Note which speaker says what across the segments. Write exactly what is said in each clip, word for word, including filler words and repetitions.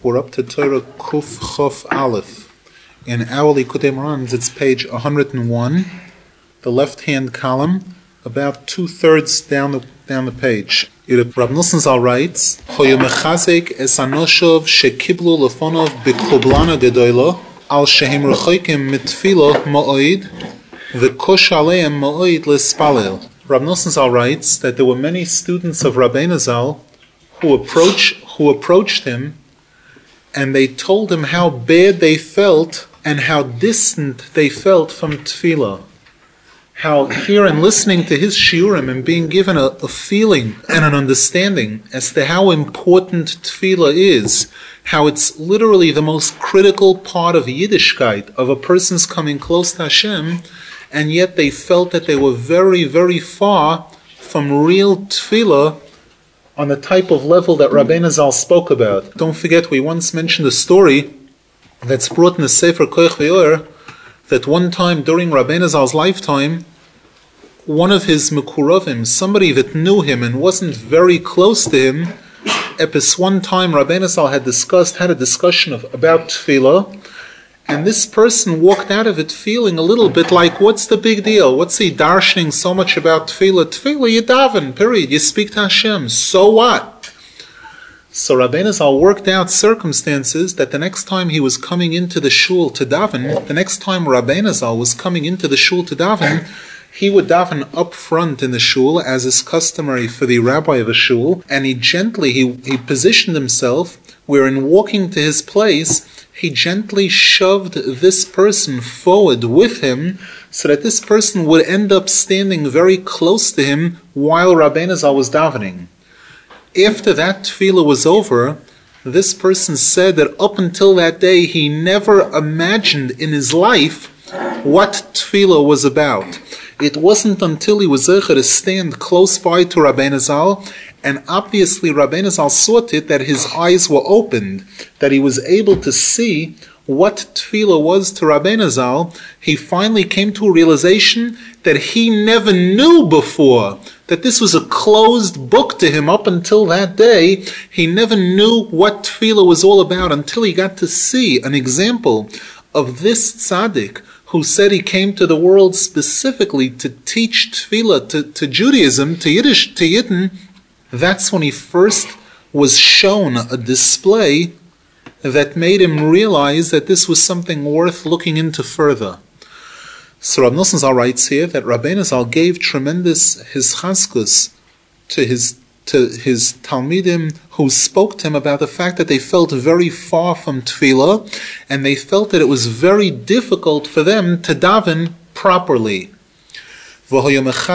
Speaker 1: We're up to Torah Kuf Chof Aleph. In our Likutei Moharan, it's page one hundred one, the left-hand column, about two-thirds down the down the page. Rav Nosson Zal writes, Hoyu mechazek es anoshov shekiblu lefonov b'kublana gedoylo al shehem rechoikim mitfilo ma'oid v'kosh aleim ma'oid l'spalel. Rav Nosson Zal writes that there were many students of Rabbeinu Zal who approach who approached him, and they told him how bad they felt and how distant they felt from tefillah. How here and listening to his shiurim and being given a, a feeling and an understanding as to how important tefillah is, how it's literally the most critical part of Yiddishkeit, of a person's coming close to Hashem, and yet they felt that they were very, very far from real tefillah on the type of level that Rabbeinu Zal spoke about. Don't forget, we once mentioned a story that's brought in the Sefer Koich V'Yor, that one time during Rabbeinu Zal's lifetime, one of his Mekurovim, somebody that knew him and wasn't very close to him, epis one time Rabbeinu Zal had discussed, had a discussion of, about tefillah, and this person walked out of it feeling a little bit like, what's the big deal? What's he darshaning so much about tefillah? Tefillah, you daven, period. You speak to Hashem. So what? So Rabbeinu Zal worked out circumstances that the next time he was coming into the shul to daven, the next time Rabbeinu Zal was coming into the shul to daven, he would daven up front in the shul, as is customary for the rabbi of a shul, and he gently, he, he positioned himself where in walking to his place, he gently shoved this person forward with him so that this person would end up standing very close to him while Rabbeinu Zal was davening. After that tefillah was over, this person said that up until that day he never imagined in his life what tefillah was about. It wasn't until he was zeicher to stand close by to Rabbeinu Zal, and obviously Rabbeinu Zal saw to it that his eyes were opened, that he was able to see what tefillah was to Rabbeinu Zal. He finally came to a realization that he never knew before, that this was a closed book to him up until that day. He never knew what tefillah was all about until he got to see an example of this tzaddik who said he came to the world specifically to teach tefillah to, to Judaism, to Yiddish, to Yidden. That's when he first was shown a display that made him realize that this was something worth looking into further. So Rav Nosson Zal writes here that Rabbeinu Zal gave tremendous hischaskus to his to his Talmidim who spoke to him about the fact that they felt very far from tefillah, and they felt that it was very difficult for them to daven properly. And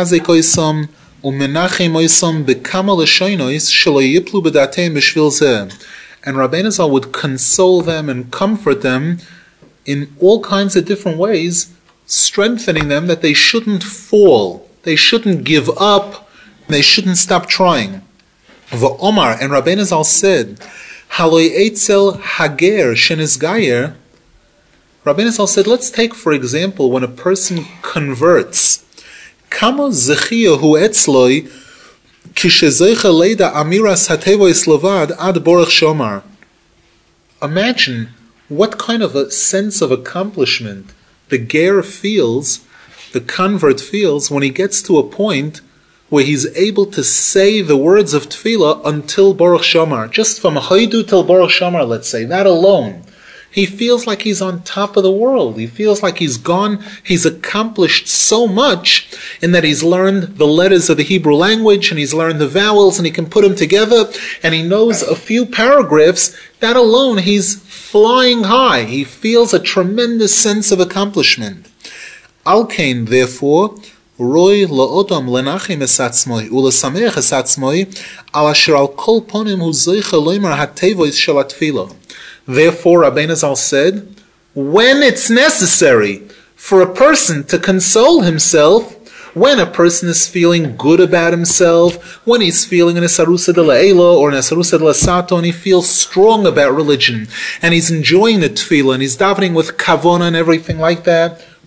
Speaker 1: Rabbeinu Zal would console them and comfort them in all kinds of different ways, strengthening them that they shouldn't fall, they shouldn't give up, they shouldn't stop trying. V'omar, and Rabbeinu Zal said, Haloi eitzel hager shenisgayer. Rabbeinu Zal said, let's take for example when a person converts. Kama zechiya hu etzloi kishezecha leida amiras hatevois levad ad borach shomar. Imagine what kind of a sense of accomplishment the ger feels, the convert feels, when he gets to a point where he's able to say the words of tefillah until Baruch Shomar. Just from Haidu till Baruch Shomar, let's say, that alone. He feels like he's on top of the world. He feels like he's gone, he's accomplished so much in that he's learned the letters of the Hebrew language, and he's learned the vowels, and he can put them together, and he knows a few paragraphs. That alone, he's flying high. He feels a tremendous sense of accomplishment. Al-Kain, therefore, Roy la'odam lenachim esatzmoi ulesamech esatzmoi al asher al kol ponim hu zeicha loimer hatevois shel hatefillah. Therefore, Rabbeinu Zal said, when it's necessary for a person to console himself, when a person is feeling good about himself, when he's feeling an esarusa de la'ela or an esarusa de la'sato, and he feels strong about religion, and he's enjoying the tefillah, and he's davening with kavona and everything like that,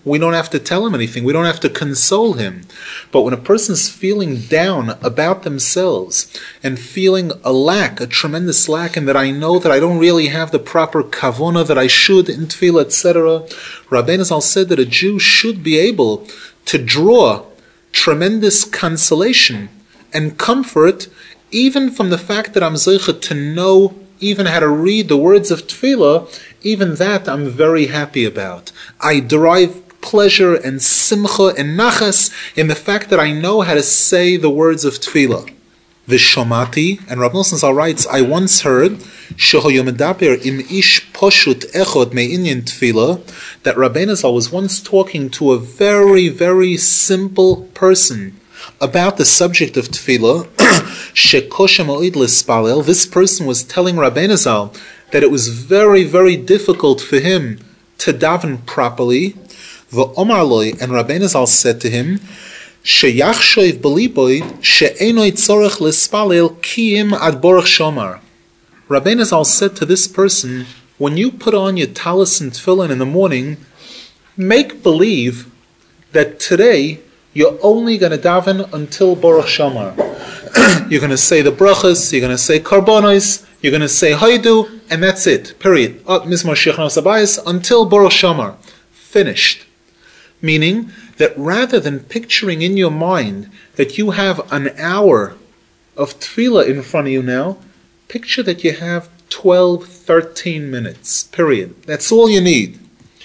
Speaker 1: we don't have to tell him anything. We don't have to console him. But when a person's feeling down about themselves and feeling a lack, a tremendous lack, and that I know that I don't really have the proper kavona that I should in tefillah, et cetera, Rabbeinu Zal said that a Jew should be able to draw tremendous consolation and comfort even from the fact that I'm zeicha to know even how to read the words of tefillah. Even that I'm very happy about. I derive pleasure and simcha and nachas in the fact that I know how to say the words of tefillah. V'shomati, and Rav Nosson Zal writes, I once heard shehoyu medaber im ish poshut echod me'inyan tefillah, that Rabbeinu Zal was once talking to a very, very simple person about the subject of tefillah. Shekosha mo'id l'spalel. This person was telling Rabbeinu Zal that it was very, very difficult for him to daven properly. V'omar loy, and Rabbeinu Zal said to him, Sheyachshoiv b'liboy she'enoi tzorech l'spalel kiyim ad borach shomar. Rabbeinu Zal said to this person, when you put on your talis and tefillin in the morning, make believe that today you're only going to daven until borach shomar. You're going to say the brachas, you're going to say karbonos, you're going to say haidu, and that's it. Period. Mizmor Shechnos Abayis until borach shomar. Finished. Meaning that rather than picturing in your mind that you have an hour of tefillah in front of you now, picture that you have twelve, thirteen minutes. Period. That's all you need.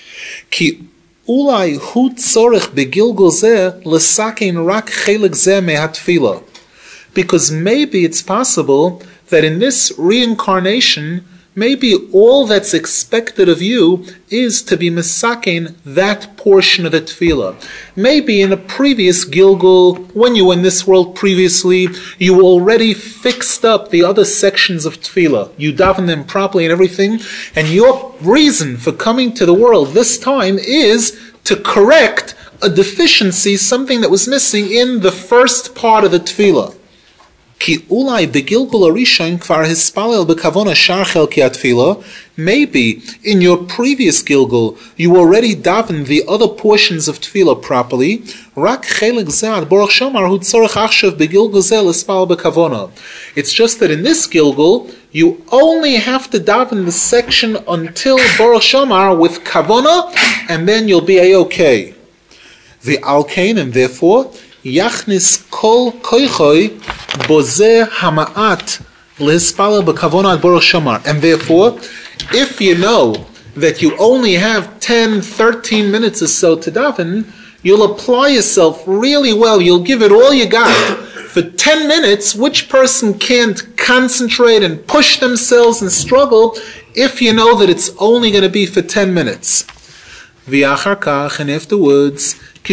Speaker 1: Ki ulai hu tzorech begilgul zeh l'sakein rak chelik zeh mehatfilah. Because maybe it's possible that in this reincarnation, maybe all that's expected of you is to be misakein that portion of the tefillah. Maybe in a previous Gilgul, when you were in this world previously, you already fixed up the other sections of tefillah. You daven them properly and everything, and your reason for coming to the world this time is to correct a deficiency, something that was missing in the first part of the tefillah. Ki ulai begilgul arishon kvar hispalel bekavona shar chelki atfila. Maybe in your previous gilgul you already davened the other portions of tefillah properly. Rak chelik zeh ad borach shomar hu tzorech achshav begilgul zeh l'spal bekavona. It's just that in this gilgul you only have to daven the section until borach shomar with kavona, and then you'll be a-okay. The alkain, and therefore Yachnis kol koichoi bozeh hamaat lehispalel bekavona ad borach shomar. And therefore, if you know that you only have ten, thirteen minutes or so to daven, you'll apply yourself really well. You'll give it all you got. For ten minutes, which person can't concentrate and push themselves and struggle if you know that it's only going to be for ten minutes? V'achar kach, and afterwards, when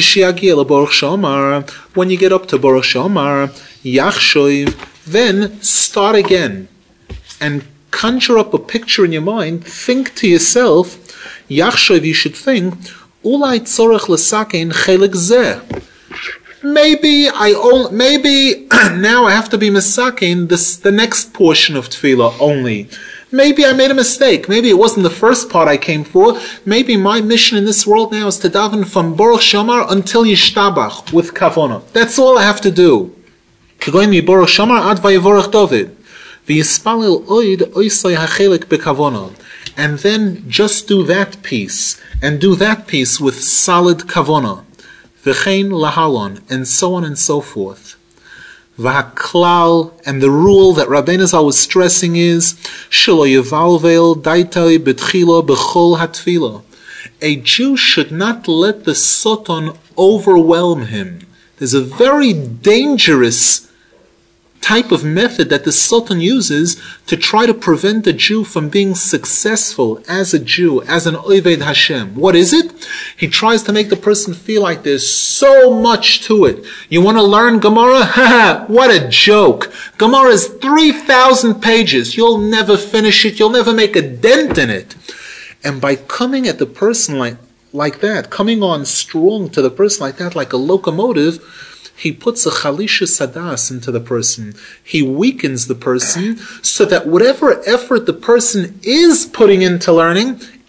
Speaker 1: you get up to borach shomar, yachshoiv, then start again and conjure up a picture in your mind. Think to yourself, yachshoiv, you should think, ulai tzorech l'sakein chelik zeh. Maybe I only, maybe now I have to be misakein this the next portion of tefillah only. Maybe I made a mistake. Maybe it wasn't the first part I came for. Maybe my mission in this world now is to daven from borach shomar until yishtabach with kavona. That's all I have to do. K'goyin mi borach shomar ad vayivorach David. V'yispalil oid oisay hachelik bekavona. And then just do that piece, and do that piece with solid kavona. V'chein lahalon, and so on and so forth. V'haklal, and the rule that Rabbeinu Zal was stressing is shelo yevalvel daitoi betchila bechol hatfila. A Jew should not let the Satan overwhelm him. There's a very dangerous type of method that the Satan uses to try to prevent a Jew from being successful as a Jew, as an Oved Hashem. What is it? He tries to make the person feel like there's so much to it. You want to learn Gemara? Ha! What a joke. Gemara is three thousand pages. You'll never finish it. You'll never make a dent in it. And by coming at the person like, like that, coming on strong to the person like that, like a locomotive, he puts a chalisha sadas into the person. He weakens the person so that whatever effort the person is putting into learning,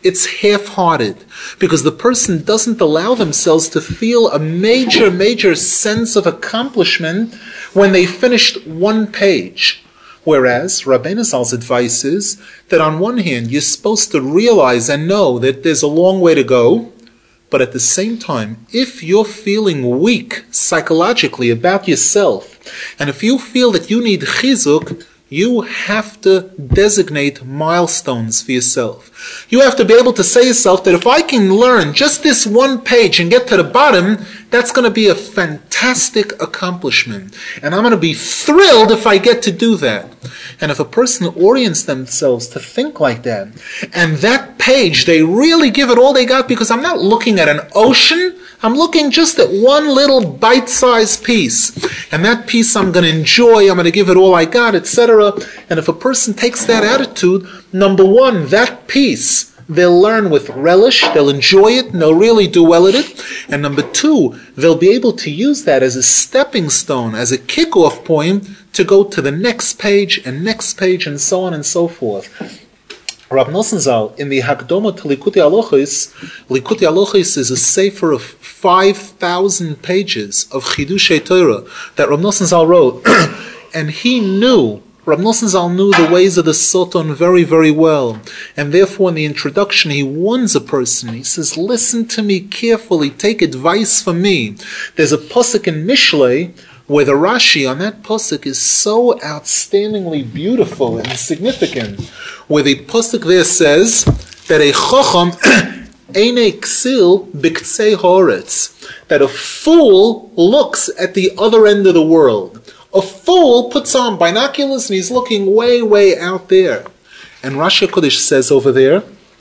Speaker 1: it's half-hearted, because the person doesn't allow themselves to feel a major, major sense of accomplishment when they finished one page. Whereas Rabbeinu Zal's advice is that on one hand, you're supposed to realize and know that there's a long way to go, but at the same time, if you're feeling weak psychologically about yourself, and if you feel that you need chizuk, you have to designate milestones for yourself. You have to be able to say to yourself that if I can learn just this one page and get to the bottom, that's going to be a fantastic accomplishment. And I'm going to be thrilled if I get to do that. And if a person orients themselves to think like that, and that page, they really give it all they got, because I'm not looking at an ocean, I'm looking just at one little bite-sized piece. And that piece I'm going to enjoy, I'm going to give it all I got, et cetera. And if a person takes that attitude, number one, that piece, they'll learn with relish, they'll enjoy it, and they'll really do well at it. And number two, they'll be able to use that as a stepping stone, as a kickoff point to go to the next page and next page and so on and so forth. Rav Nosson Zal, in the Hakdoma to Likutei Halachos, Likutei Halachos is a sefer of five thousand pages of Chidushei Torah that Rav Nosson Zal wrote. And he knew, Rav Nosson Zal knew the ways of the Soton very, very well. And therefore in the introduction he warns a person. He says, listen to me carefully, take advice from me. There's a pasuk in Mishlei where the Rashi on that pasuk is so outstandingly beautiful and significant, where the pasuk there says that a chacham eine ksil b'ktzei haaretz, that a fool looks at the other end of the world. A fool puts on binoculars and he's looking way, way out there. And Rashi HaKodesh says over there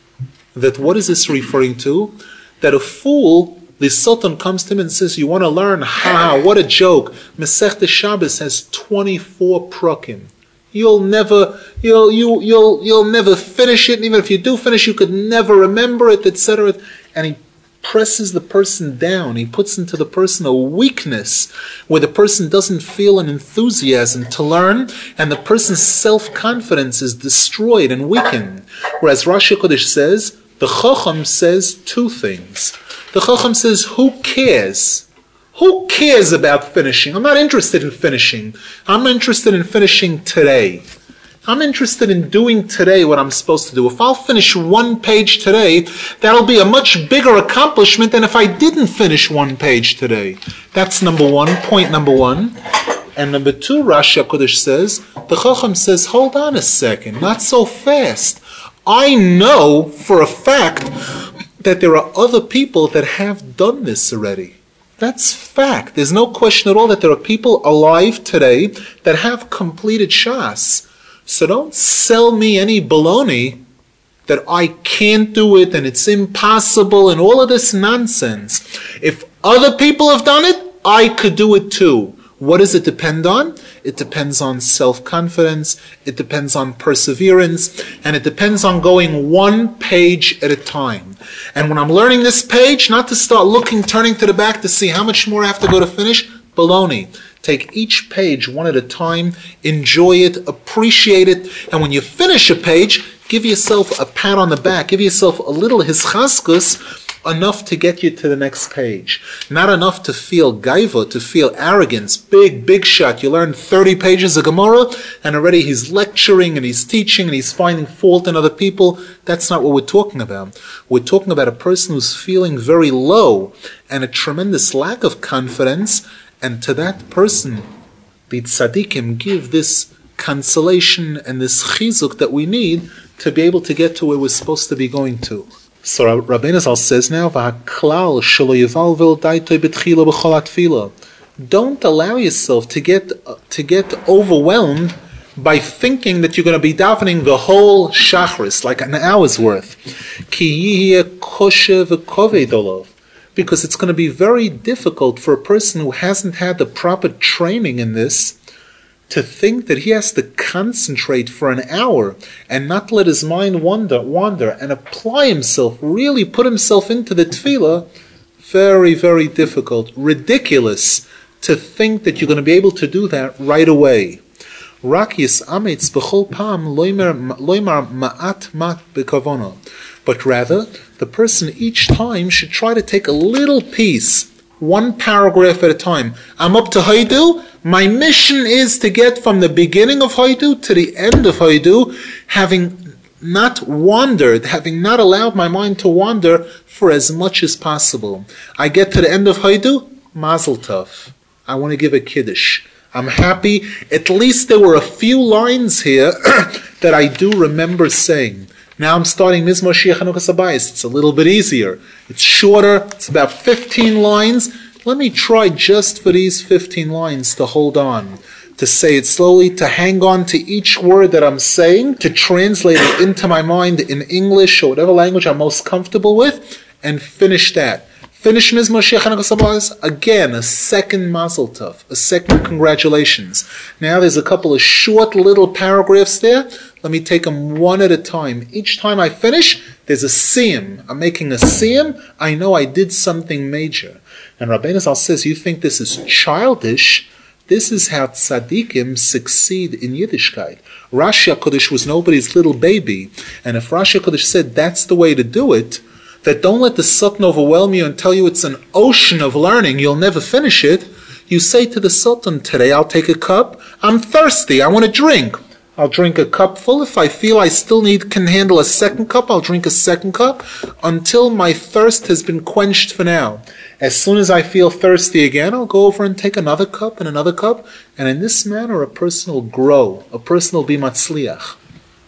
Speaker 1: that what is this referring to? That a fool, the Sultan comes to him and says, you want to learn? Ha, what a joke. Masechta Shabbos has twenty-four prakim. You'll never, you'll, you, you'll, you'll never finish it. And even if you do finish, you could never remember it, et cetera. And he presses the person down. He puts into the person a weakness where the person doesn't feel an enthusiasm to learn, and the person's self-confidence is destroyed and weakened. Whereas Rashi HaKodesh says, the Chacham says two things. The Chacham says, who cares? Who cares about finishing? I'm not interested in finishing. I'm interested in finishing today. I'm interested in doing today what I'm supposed to do. If I'll finish one page today, that'll be a much bigger accomplishment than if I didn't finish one page today. That's number one, point number one. And number two, Rashi HaKodesh says, the Chacham says, hold on a second, not so fast. I know for a fact that there are other people that have done this already. That's fact. There's no question at all that there are people alive today that have completed Shas. So don't sell me any baloney that I can't do it and it's impossible and all of this nonsense. If other people have done it, I could do it too. What does it depend on? It depends on self-confidence, it depends on perseverance, and it depends on going one page at a time. And when I'm learning this page, not to start looking, turning to the back to see how much more I have to go to finish, baloney. Take each page one at a time, enjoy it, appreciate it, and when you finish a page, give yourself a pat on the back, give yourself a little hischaskus, enough to get you to the next page. Not enough to feel gaiva, to feel arrogance, big, big shot. You learn thirty pages of Gemara, and already he's lecturing, and he's teaching, and he's finding fault in other people. That's not what we're talking about. We're talking about a person who's feeling very low, and a tremendous lack of confidence, and to that person, the tzaddikim give this consolation and this chizuk that we need to be able to get to where we're supposed to be going to. So Rabbeinu Zal says now, don't allow yourself to get to get overwhelmed by thinking that you're going to be davening the whole shachris, like an hour's worth. Because it's going to be very difficult for a person who hasn't had the proper training in this to think that he has to concentrate for an hour and not let his mind wander, wander and apply himself, really put himself into the tefillah. Very, very difficult. Ridiculous to think that you're going to be able to do that right away. but rather the person each time should try to take a little piece, one paragraph at a time. I'm up to Haidu. My mission is to get from the beginning of Haidu to the end of Haidu, having not wandered, having not allowed my mind to wander for as much as possible. I get to the end of Haidu, Mazel Tov. I want to give a Kiddush. I'm happy. At least there were a few lines here that I do remember saying. Now I'm starting Mizmor Shir Chanukah Sabayis. It's a little bit easier. It's shorter. It's about fifteen lines. Let me try just for these fifteen lines to hold on, to say it slowly, to hang on to each word that I'm saying, to translate it into my mind in English or whatever language I'm most comfortable with, and finish that. Finish Mizmor Shir Chanukah Sabayis, again, a second Mazel Tov, a second congratulations. Now there's a couple of short little paragraphs there. Let me take them one at a time. Each time I finish, there's a siyum. I'm making a siyum. I know I did something major. And Rabbeinu Zal says, you think this is childish? This is how tzaddikim succeed in Yiddishkeit. Rashi HaKodesh was nobody's little baby. And if Rashi HaKodesh said that's the way to do it, that don't let the Satan overwhelm you and tell you it's an ocean of learning, you'll never finish it, you say to the Sultan, today I'll take a cup, I'm thirsty, I want to drink. I'll drink a cup full. If I feel I still need, can handle a second cup, I'll drink a second cup until my thirst has been quenched for now. As soon as I feel thirsty again, I'll go over and take another cup and another cup. And in this manner, a person will grow. A person will be matzliach.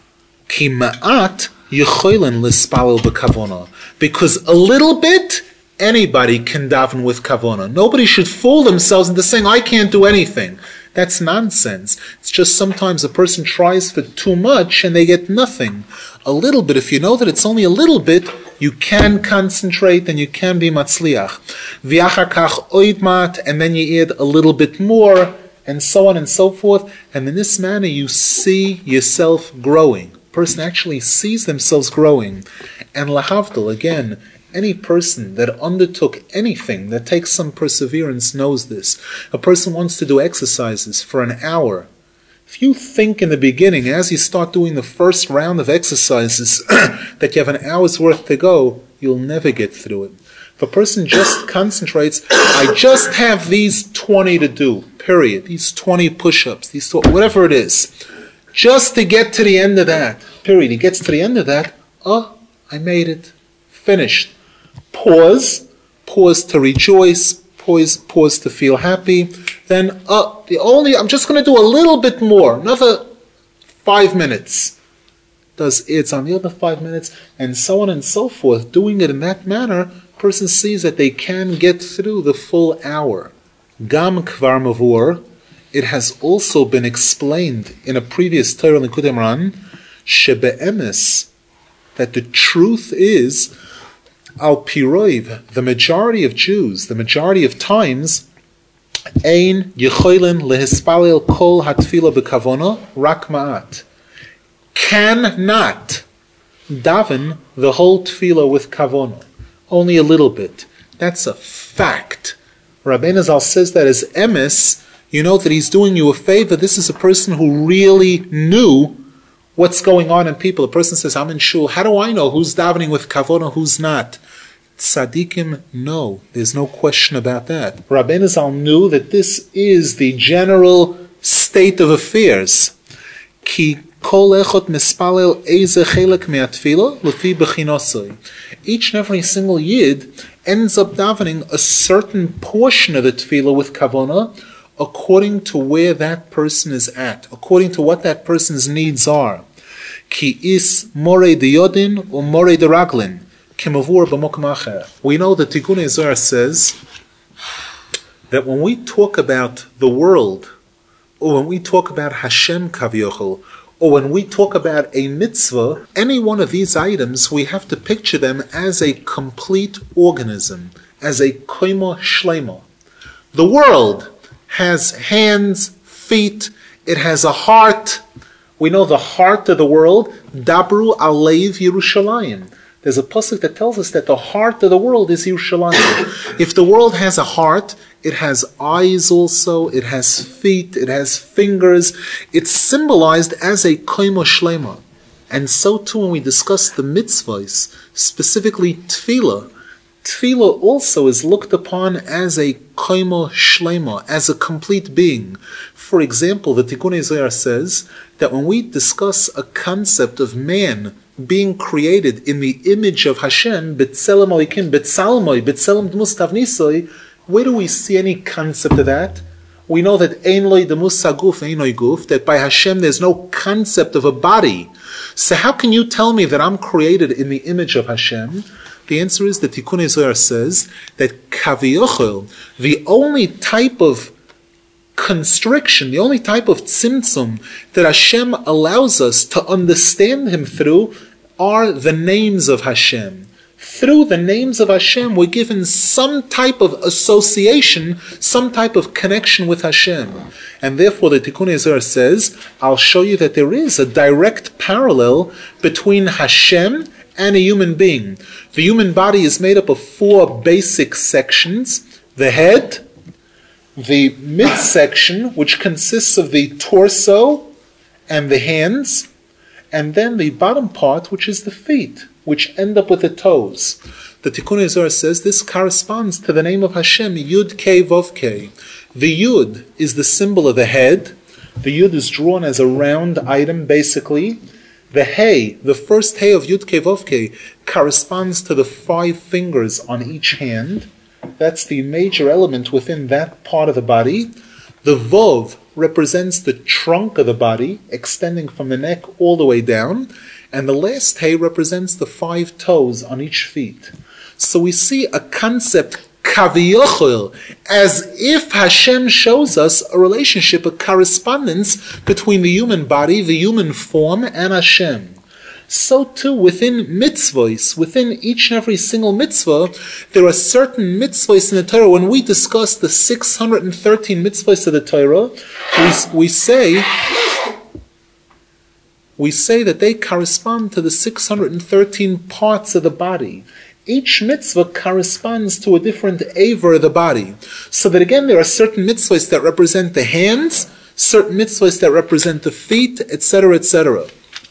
Speaker 1: Ki ma'at yecholen lispalel b'kavona. Because a little bit, anybody can daven with kavona. Nobody should fool themselves into saying, I can't do anything. That's nonsense. It's just sometimes a person tries for too much and they get nothing. A little bit, if you know that it's only a little bit, you can concentrate and you can be matzliach. V'achar kach oidmat, and then you add a little bit more, and so on and so forth. And in this manner, you see yourself growing. A person actually sees themselves growing. And lahavdil, again, any person that undertook anything that takes some perseverance knows this. A person wants to do exercises for an hour. If you think in the beginning, as you start doing the first round of exercises, that you have an hour's worth to go, you'll never get through it. If a person just concentrates, I just have these twenty to do, period. These twenty push-ups, these whatever it is. Just to get to the end of that, period. He gets to the end of that, oh, I made it. Finished. Pause, pause to rejoice, pause, pause to feel happy. Then, uh, the only, I'm just going to do a little bit more, another five minutes. Does it's on the other five minutes, and so on and so forth. Doing it in that manner, person sees that they can get through the full hour. Gam kvar mavur, it has also been explained in a previous Torah Likutei Moharan, shebe'emes, that the truth is, al piroiv, the majority of Jews, the majority of times, ein yecholim lehispalel kol hatfila bekavona rak ma'at, cannot daven the whole tefillah with kavona, only a little bit. That's a fact. Rabbeinu Zal says that as emes, you know that he's doing you a favor. This is a person who really knew what's going on in people. A person says, I'm in shul. How do I know who's davening with kavona, who's not? Tzaddikim know. There's no question about that. Rabbeinu Zal knew that this is the general state of affairs. Ki kol echot mispalel eze chelek me'atfila lefi bechinosoi. Each and every single yid ends up davening a certain portion of the tefillah with kavona according to where that person is at, according to what that person's needs are. Ki is morei de yodin or morei de raglin. We know that Tikkun Zohar says that when we talk about the world, or when we talk about Hashem Kavyochel, or when we talk about a mitzvah, any one of these items, we have to picture them as a complete organism, as a koimo shlema. The world has hands, feet, it has a heart. We know the heart of the world, Dabru Alev Yerushalayim. There's a pasuk that tells us that the heart of the world is Yerushalayim. If the world has a heart, it has eyes also, it has feet, it has fingers. It's symbolized as a koimo shlema. And so too when we discuss the mitzvahs, specifically tefillah, tefillah also is looked upon as a koimo shlema, as a complete being. For example, the Tikkun Zohar says that when we discuss a concept of man being created in the image of Hashem, B'Tselem Alikim, B'Tzalmoi, B'Tselem Dmus Tavnisoi, where do we see any concept of that? We know that Ein Loi Demus Saguf, Ein Loi Guf, that by Hashem there's no concept of a body. So how can you tell me that I'm created in the image of Hashem? The answer is that Tikkun Zohar says that Kaviyochel, the only type of constriction, the only type of tzimtzum that Hashem allows us to understand Him through are the names of Hashem. Through the names of Hashem, we're given some type of association, some type of connection with Hashem. And therefore the Tikkun Zohar says, I'll show you that there is a direct parallel between Hashem and a human being. The human body is made up of four basic sections: the head, the midsection, which consists of the torso and the hands, and then the bottom part, which is the feet, which end up with the toes. The Tikkun Zohar says this corresponds to the name of Hashem, Yud Kei Vov Kei. The Yud is the symbol of the head. The Yud is drawn as a round item, basically. The Hey, the first Hey of Yud Kei Vov Kei, corresponds to the five fingers on each hand. That's the major element within that part of the body. The Vov represents the trunk of the body, extending from the neck all the way down. And the last Hey represents the five toes on each feet. So we see a concept, Kaviyochel, as if Hashem shows us a relationship, a correspondence between the human body, the human form, and Hashem. So too within mitzvahs, within each and every single mitzvah, there are certain mitzvahs in the Torah. When we discuss the six hundred thirteen mitzvahs of the Torah, we, we say we say that they correspond to the six hundred thirteen parts of the body. Each mitzvah corresponds to a different aver of the body. So that again, there are certain mitzvahs that represent the hands, certain mitzvahs that represent the feet, et cetera, et cetera.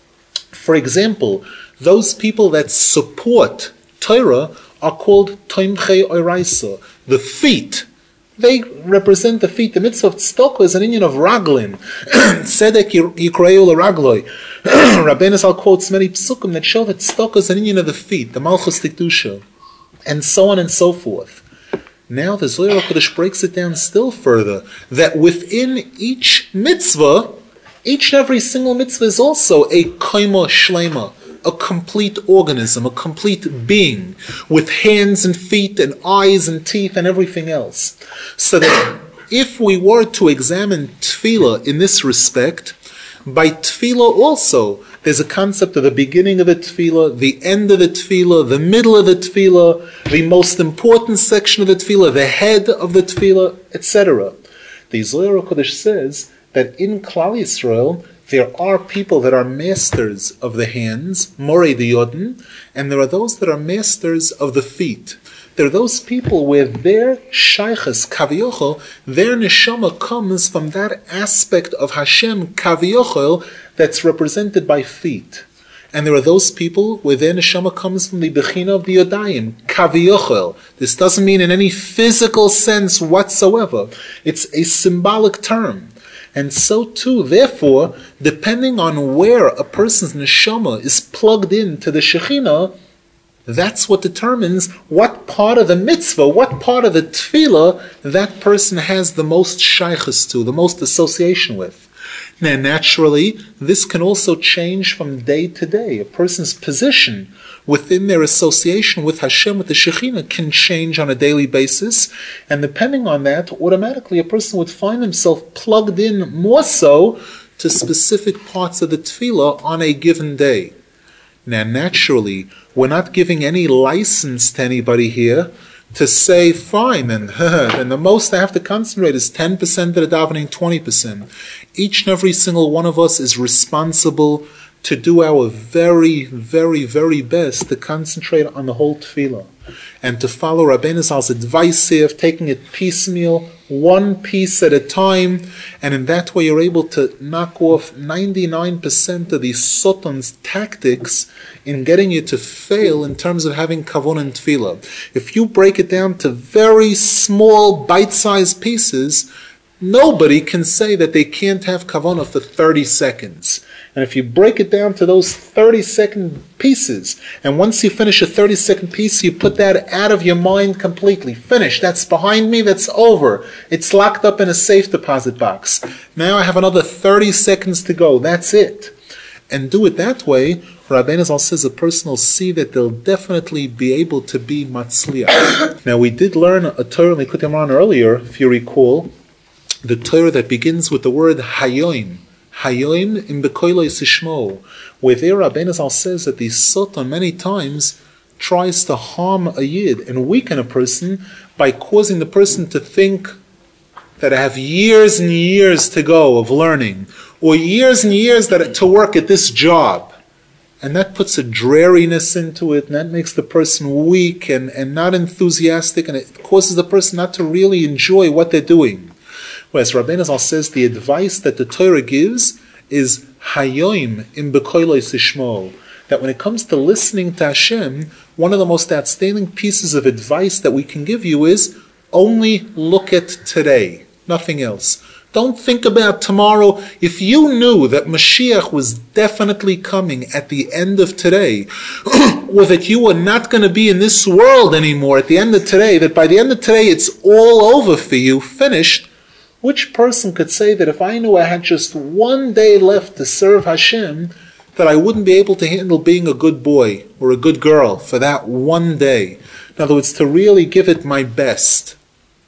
Speaker 1: For example, those people that support Torah are called Toimchei Oraisa, the feet. They represent the feet. The mitzvah of tzedakah is an union of raglin. Tzedek yikreu l'ragloi. Rabbeinu Zal quotes many psukim that show that tzedakah is an union of the feet, the malchus tikdusha, and so on and so forth. Now the Zohar HaKadosh breaks it down still further, that within each mitzvah, each and every single mitzvah is also a koimo shlema, a complete organism, a complete being, with hands and feet and eyes and teeth and everything else. So that if we were to examine tefillah in this respect, by tefillah also, there's a concept of the beginning of the tefillah, the end of the tefillah, the middle of the tefillah, the most important section of the tefillah, the head of the tefillah, et cetera. The Zohar HaKadosh says that in Klal Yisrael, there are people that are masters of the hands, morei d'yodin, and there are those that are masters of the feet. There are those people where their shaychus, kaviyochel, their neshama comes from that aspect of Hashem, kaviyochel, that's represented by feet. And there are those people where their neshama comes from the bechina of the yodayim, kaviyochel. This doesn't mean in any physical sense whatsoever. It's a symbolic term. And so too, therefore, depending on where a person's neshama is plugged into the Shekhinah, that's what determines what part of the mitzvah, what part of the tefillah that person has the most shaychus to, the most association with. Now, naturally, this can also change from day to day. A person's position within their association with Hashem, with the Shekhinah, can change on a daily basis. And depending on that, automatically a person would find himself plugged in more so to specific parts of the tefillah on a given day. Now, naturally, we're not giving any license to anybody here to say, fine, and, and the most I have to concentrate is ten percent of the davening, twenty percent. Each and every single one of us is responsible to do our very, very, very best to concentrate on the whole tefillah and to follow Rabbeinu Zal's advice here of taking it piecemeal, one piece at a time, and in that way you're able to knock off ninety-nine percent of these Soton's tactics in getting you to fail in terms of having kavon and tefillah. If you break it down to very small, bite-sized pieces, nobody can say that they can't have kavanah for thirty seconds. And if you break it down to those thirty second pieces, and once you finish a thirty second piece, you put that out of your mind completely. Finished. That's behind me. That's over. It's locked up in a safe deposit box. Now I have another thirty seconds to go. That's it. And do it that way, Rabbeinu Zal says a person will see that they'll definitely be able to be matzliach. Now we did learn a Torah in Likutei Moharan earlier, if you recall, the Torah that begins with the word hayoim. Hayoim im bekoiloi sishmo. Where there Rabbeinu Zal says that the Satan many times tries to harm a yid and weaken a person by causing the person to think that I have years and years to go of learning, or years and years that to work at this job. And that puts a dreariness into it, and that makes the person weak and, and not enthusiastic, and it causes the person not to really enjoy what they're doing. Whereas Rabbeinu Zal says the advice that the Torah gives is hayoim im bekoiloi sishmo. That when it comes to listening to Hashem, one of the most outstanding pieces of advice that we can give you is only look at today, nothing else. Don't think about tomorrow. If you knew that Mashiach was definitely coming at the end of today, or that you were not going to be in this world anymore at the end of today, that by the end of today it's all over for you, finished, which person could say that if I knew I had just one day left to serve Hashem, that I wouldn't be able to handle being a good boy or a good girl for that one day? In other words, to really give it my best.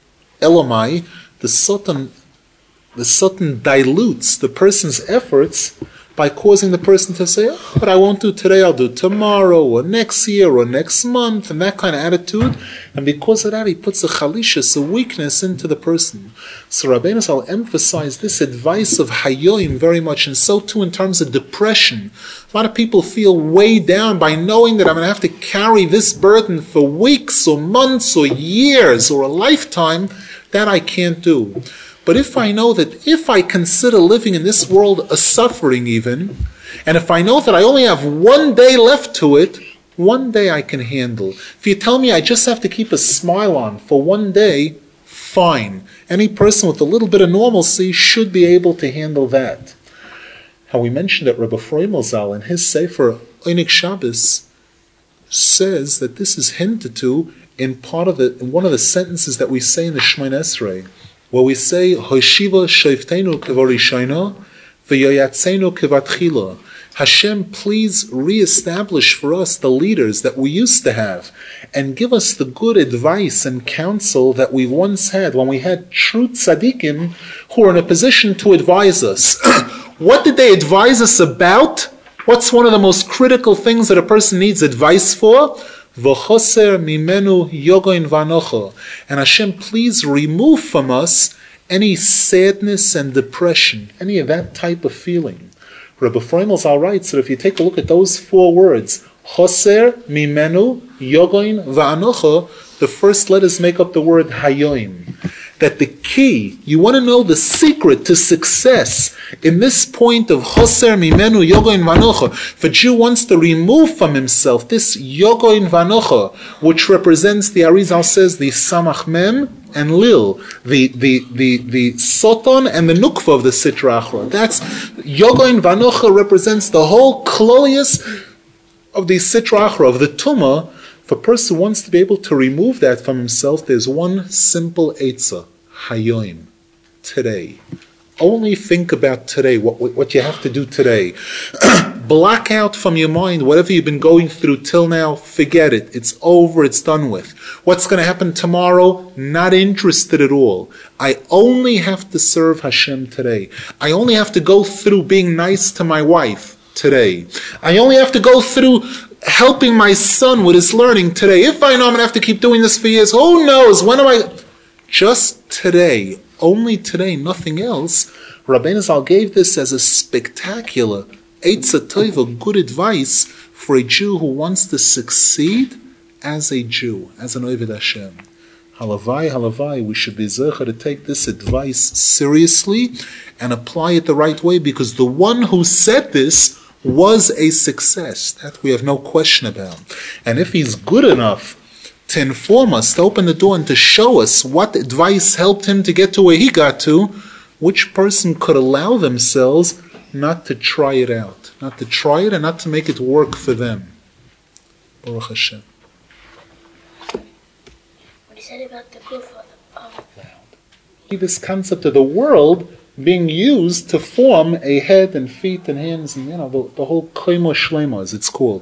Speaker 1: Elamai, the Satan, the Satan dilutes the person's efforts by causing the person to say, oh, but I won't do today, I'll do tomorrow, or next year, or next month, and that kind of attitude. And because of that, he puts a chalishus, a weakness into the person. So Rabbeinu Zal emphasized this advice of hayoim very much, and so too in terms of depression. A lot of people feel weighed down by knowing that I'm going to have to carry this burden for weeks, or months, or years, or a lifetime. That I can't do. But if I know that if I consider living in this world a suffering even, and if I know that I only have one day left to it, one day I can handle. If you tell me I just have to keep a smile on for one day, fine. Any person with a little bit of normalcy should be able to handle that. How we mentioned that Rabbi Freimel Zal in his Sefer Oinik Shabbos says that this is hinted to in part of the in one of the sentences that we say in the Shemoneh Esrei, where we say, Hoshiva Shoftenu Kevorishayna, V'yoyatzenu Kevatchila. Hashem, please reestablish for us the leaders that we used to have, and give us the good advice and counsel that we once had, when we had true tzaddikim who were in a position to advise us. What did they advise us about? What's one of the most critical things that a person needs advice for? V'choser mimenu yogoin vanocha. And Hashem, please remove from us any sadness and depression, any of that type of feeling. Rabbi Freimel Zal writes that if you take a look at those four words, choser mimenu yogoin vanocha, the first letters make up the word hayoim. That the key, you want to know the secret to success in this point of choser mimenu yogoin vanocha. If a Jew wants to remove from himself this yogoin vanocha, which represents, the Arizal says, the samach mem and lil, the the the the soton and the nukva of the sitra achra. That's yogoin vanocha represents the whole klolius of the sitra achra, of the tumah. If a person wants to be able to remove that from himself, there's one simple eitzah, hayoim, today. Only think about today, what what you have to do today. Block out from your mind whatever you've been going through till now, forget it. It's over, it's done with. What's going to happen tomorrow? Not interested at all. I only have to serve Hashem today. I only have to go through being nice to my wife today. I only have to go through helping my son with his learning today. If I know I'm going to have to keep doing this for years, who knows? When am I? Just today. Only today, nothing else. Rabbeinu Zal gave this as a spectacular Eitzah Tova, good advice for a Jew who wants to succeed as a Jew, as an Oved Hashem. Halavai, halavai, we should be zecher to take this advice seriously and apply it the right way, because the one who said this was a success. That we have no question about. And if he's good enough to inform us, to open the door and to show us what advice helped him to get to where he got to, which person could allow themselves not to try it out, not to try it and not to make it work for them? Baruch Hashem.
Speaker 2: What he said about the kufa, um,
Speaker 1: this concept of the world being used to form a head and feet and hands and, you know, the, the whole koimo shlema, as it's called.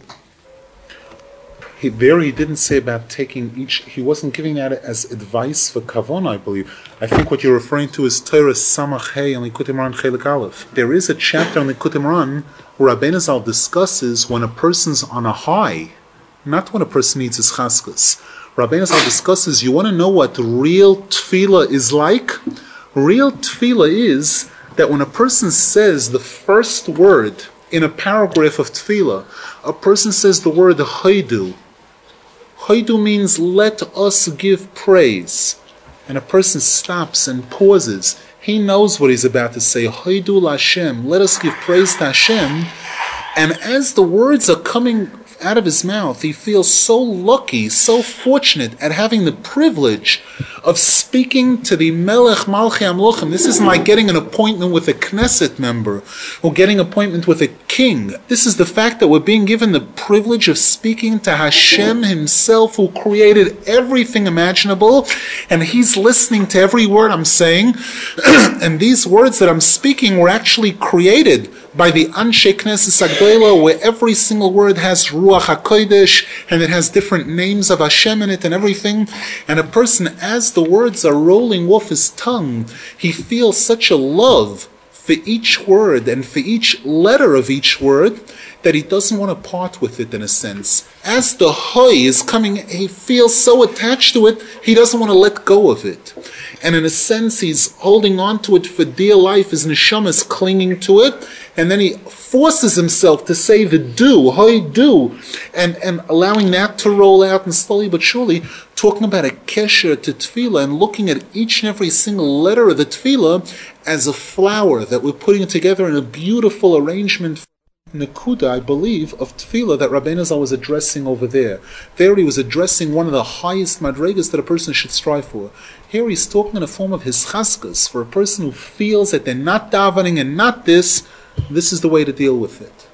Speaker 1: He, there he didn't say about taking each, he wasn't giving that as advice for kavon, I believe. I think what you're referring to is Torah Samach Hey and Likutei Moharan Chelik Aleph. There is a chapter on Likutei Moharan where Rabbeinu Zal discusses when a person's on a high, not when a person needs his chaskas. Rabbeinu Zal discusses, you want to know what real tefillah is like? Real tefillah is that when a person says the first word in a paragraph of tefillah, a person says the word haidu. Haidu means let us give praise. And a person stops and pauses. He knows what he's about to say. Haidu l'Hashem, let us give praise to Hashem. And as the words are coming out of his mouth, he feels so lucky, so fortunate at having the privilege of speaking to the Melech Malchei Amlochim. This isn't like getting an appointment with a Knesset member or getting an appointment with a king. This is the fact that we're being given the privilege of speaking to Hashem himself, who created everything imaginable, and he's listening to every word I'm saying. And these words that I'm speaking were actually created by the Anshe Knesset Agdola, where every single word has Ruach HaKodesh, and it has different names of Hashem in it and everything. And a person, as the words are rolling off his tongue, he feels such a love for each word and for each letter of each word that he doesn't want to part with it, in a sense. As the hoy is coming, he feels so attached to it, he doesn't want to let go of it. And in a sense, he's holding on to it for dear life. His neshama is clinging to it. And then he forces himself to say the do, hoy do, and, and allowing that to roll out, and slowly but surely talking about a kesher to tefillah and looking at each and every single letter of the tefillah as a flower that we're putting together in a beautiful arrangement. Nekuda, I believe, of tefillah that Rabbeinu Zal was addressing over there. There he was addressing one of the highest madregas that a person should strive for. Here he's talking in the form of his chaskas, for a person who feels that they're not davening and not this, this is the way to deal with it.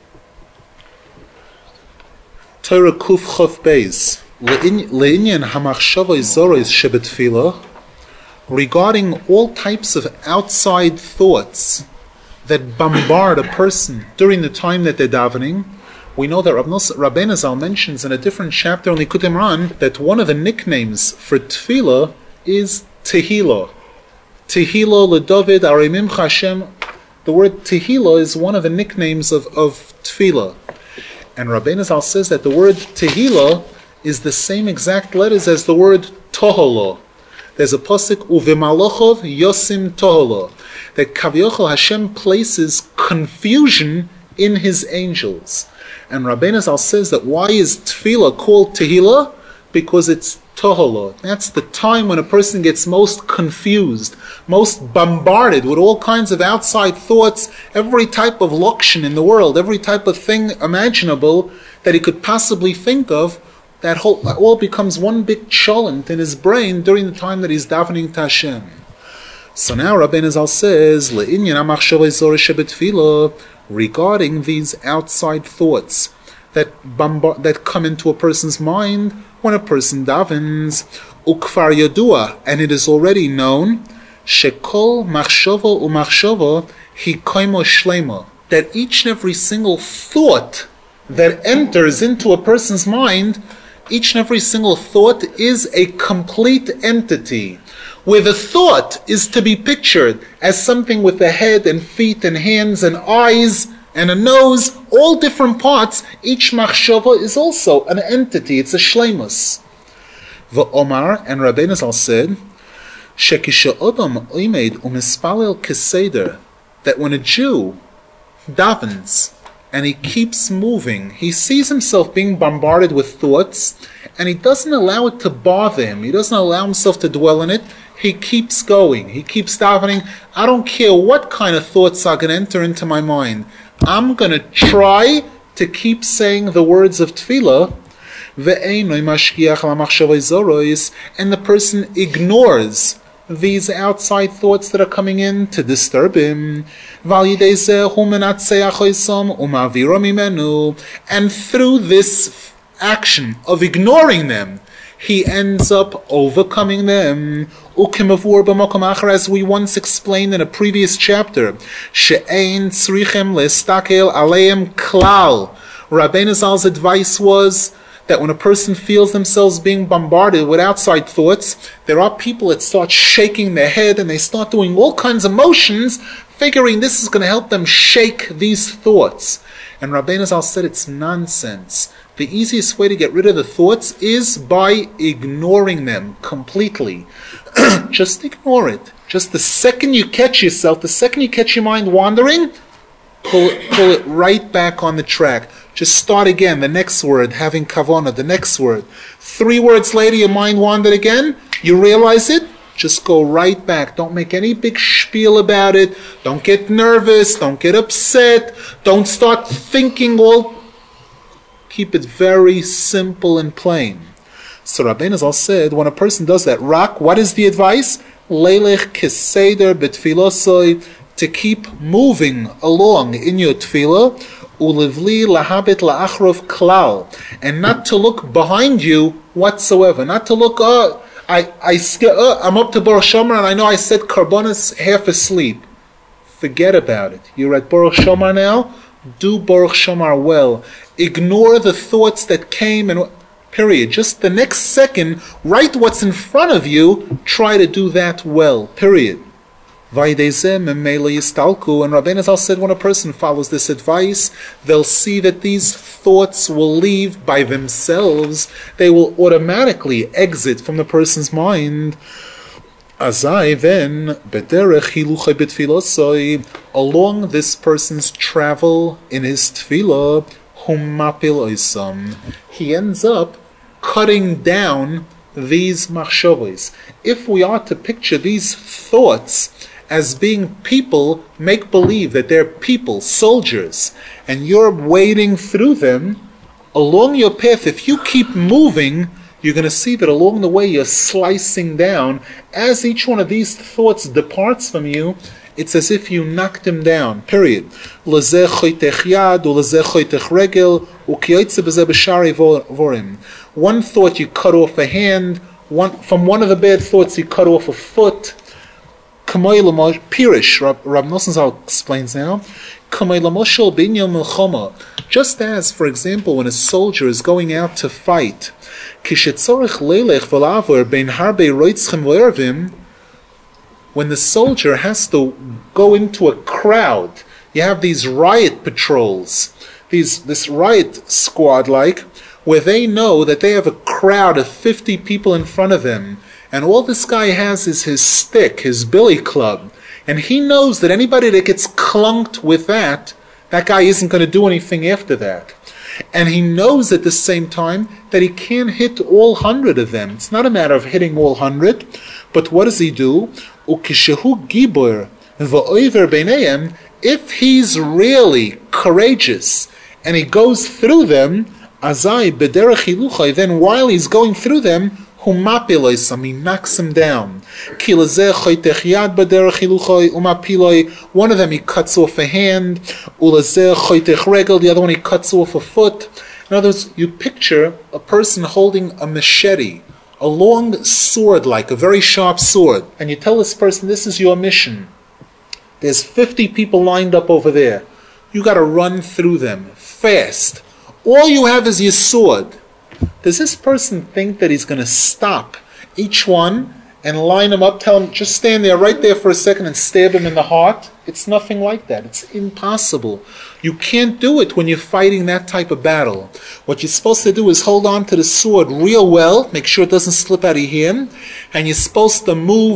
Speaker 1: Torah Kuf Chof Beis Le'inyan hamachshava zorois shebetfilah, regarding all types of outside thoughts that bombard a person during the time that they're davening. We know that Rabbeinu Zal mentions in a different chapter on Likutei Moharan that one of the nicknames for tefillah is Tehillah. Tehillah leDavid Arimim Hashem. The word Tehillah is one of the nicknames of, of tefillah. And Rabbeinu Zal says that the word Tehillah is the same exact letters as the word Toholah. There's a pasuk, Uvemalochov Yosim Toholah, that Kavyochel Hashem places confusion in his angels. And Rabbeinu Zal says that why is tefillah called Tehillah? Because it's Toholah. That's the time when a person gets most confused, most bombarded with all kinds of outside thoughts, every type of lokshin in the world, every type of thing imaginable that he could possibly think of. That whole that all becomes one big cholent in his brain during the time that he's davening to Hashem. So now Rabbeinu Zal says, Le'inyan hamachshava zora shebetfilah, regarding these outside thoughts that bombard, that come into a person's mind when a person davens, ukfar yadua, and it is already known, shekol machshava umachshava hikoimo shlema, that each and every single thought that enters into a person's mind, each and every single thought is a complete entity, where the thought is to be pictured as something with a head and feet and hands and eyes and a nose, all different parts. Each machshava is also an entity, it's a shleimus. V'omar, and Rabbeinu Zal said, Shekisha Odom Oimed Umispalel Keseder, that when a Jew davens and he keeps moving. He sees himself being bombarded with thoughts, and he doesn't allow it to bother him. He doesn't allow himself to dwell in it. He keeps going. He keeps davening. I don't care what kind of thoughts are going to enter into my mind. I'm going to try to keep saying the words of tefillah, and the person ignores these outside thoughts that are coming in to disturb him. And through this action of ignoring them, he ends up overcoming them. As we once explained in a previous chapter, Rabbeinu Zal's advice was that when a person feels themselves being bombarded with outside thoughts, there are people that start shaking their head and they start doing all kinds of motions, figuring this is going to help them shake these thoughts. And Rabbeinu Zal said it's nonsense. The easiest way to get rid of the thoughts is by ignoring them completely. Just ignore it. Just the second you catch yourself, the second you catch your mind wandering, pull it, pull it right back on the track. Just start again, the next word, having kavanah, the next word. Three words later, your mind wandered again. You realize it. Just go right back. Don't make any big spiel about it. Don't get nervous. Don't get upset. Don't start thinking all. Keep it very simple and plain. So Rabbeinu Zal said, when a person does that, rak, what is the advice? Leilech keseder betfilosoi, to keep moving along in your tefillah, ulivli lahabit laachrov klal, and not to look behind you whatsoever, not to look, uh, I, I, uh, I'm up to Baruch Shomar and I know I said Karbonis half asleep. Forget about it. You're at Baruch Shomar now, do Baruch Shomar well. Ignore the thoughts that came and period. Just the next second, write what's in front of you, try to do that well, period. And Rabbeinu Zal said when a person follows this advice, they'll see that these thoughts will leave by themselves. They will automatically exit from the person's mind. Azai then, along this person's travel in his tefillah, he ends up cutting down these machshavos. If we are to picture these thoughts as being people, make believe that they're people, soldiers, and you're wading through them, along your path, if you keep moving, you're going to see that along the way you're slicing down. As each one of these thoughts departs from you, it's as if you knocked them down, period. One thought you cut off a hand, one, from one of the bad thoughts you cut off a foot. Pirish, Rab Nosson Zal explains now, just as, for example, when a soldier is going out to fight, when the soldier has to go into a crowd, you have these riot patrols, these this riot squad like, where they know that they have a crowd of fifty people in front of them, and all this guy has is his stick, his billy club. And he knows that anybody that gets clunked with that, that guy isn't going to do anything after that. And he knows at the same time that he can't hit all hundred of them. It's not a matter of hitting all hundred, but what does he do? If he's really courageous and he goes through them, then while he's going through them, he knocks him down. One of them he cuts off a hand, the other one he cuts off a foot. In other words, you picture a person holding a machete, a long sword like, a very sharp sword, and you tell this person, this is your mission. There's fifty people lined up over there. You got to run through them fast. All you have is your sword. Does this person think that he's going to stop each one and line them up, tell him, just stand there right there for a second and stab him in the heart? It's nothing like that. It's impossible. You can't do it when you're fighting that type of battle. What you're supposed to do is hold on to the sword real well, make sure it doesn't slip out of your hand, and you're supposed to move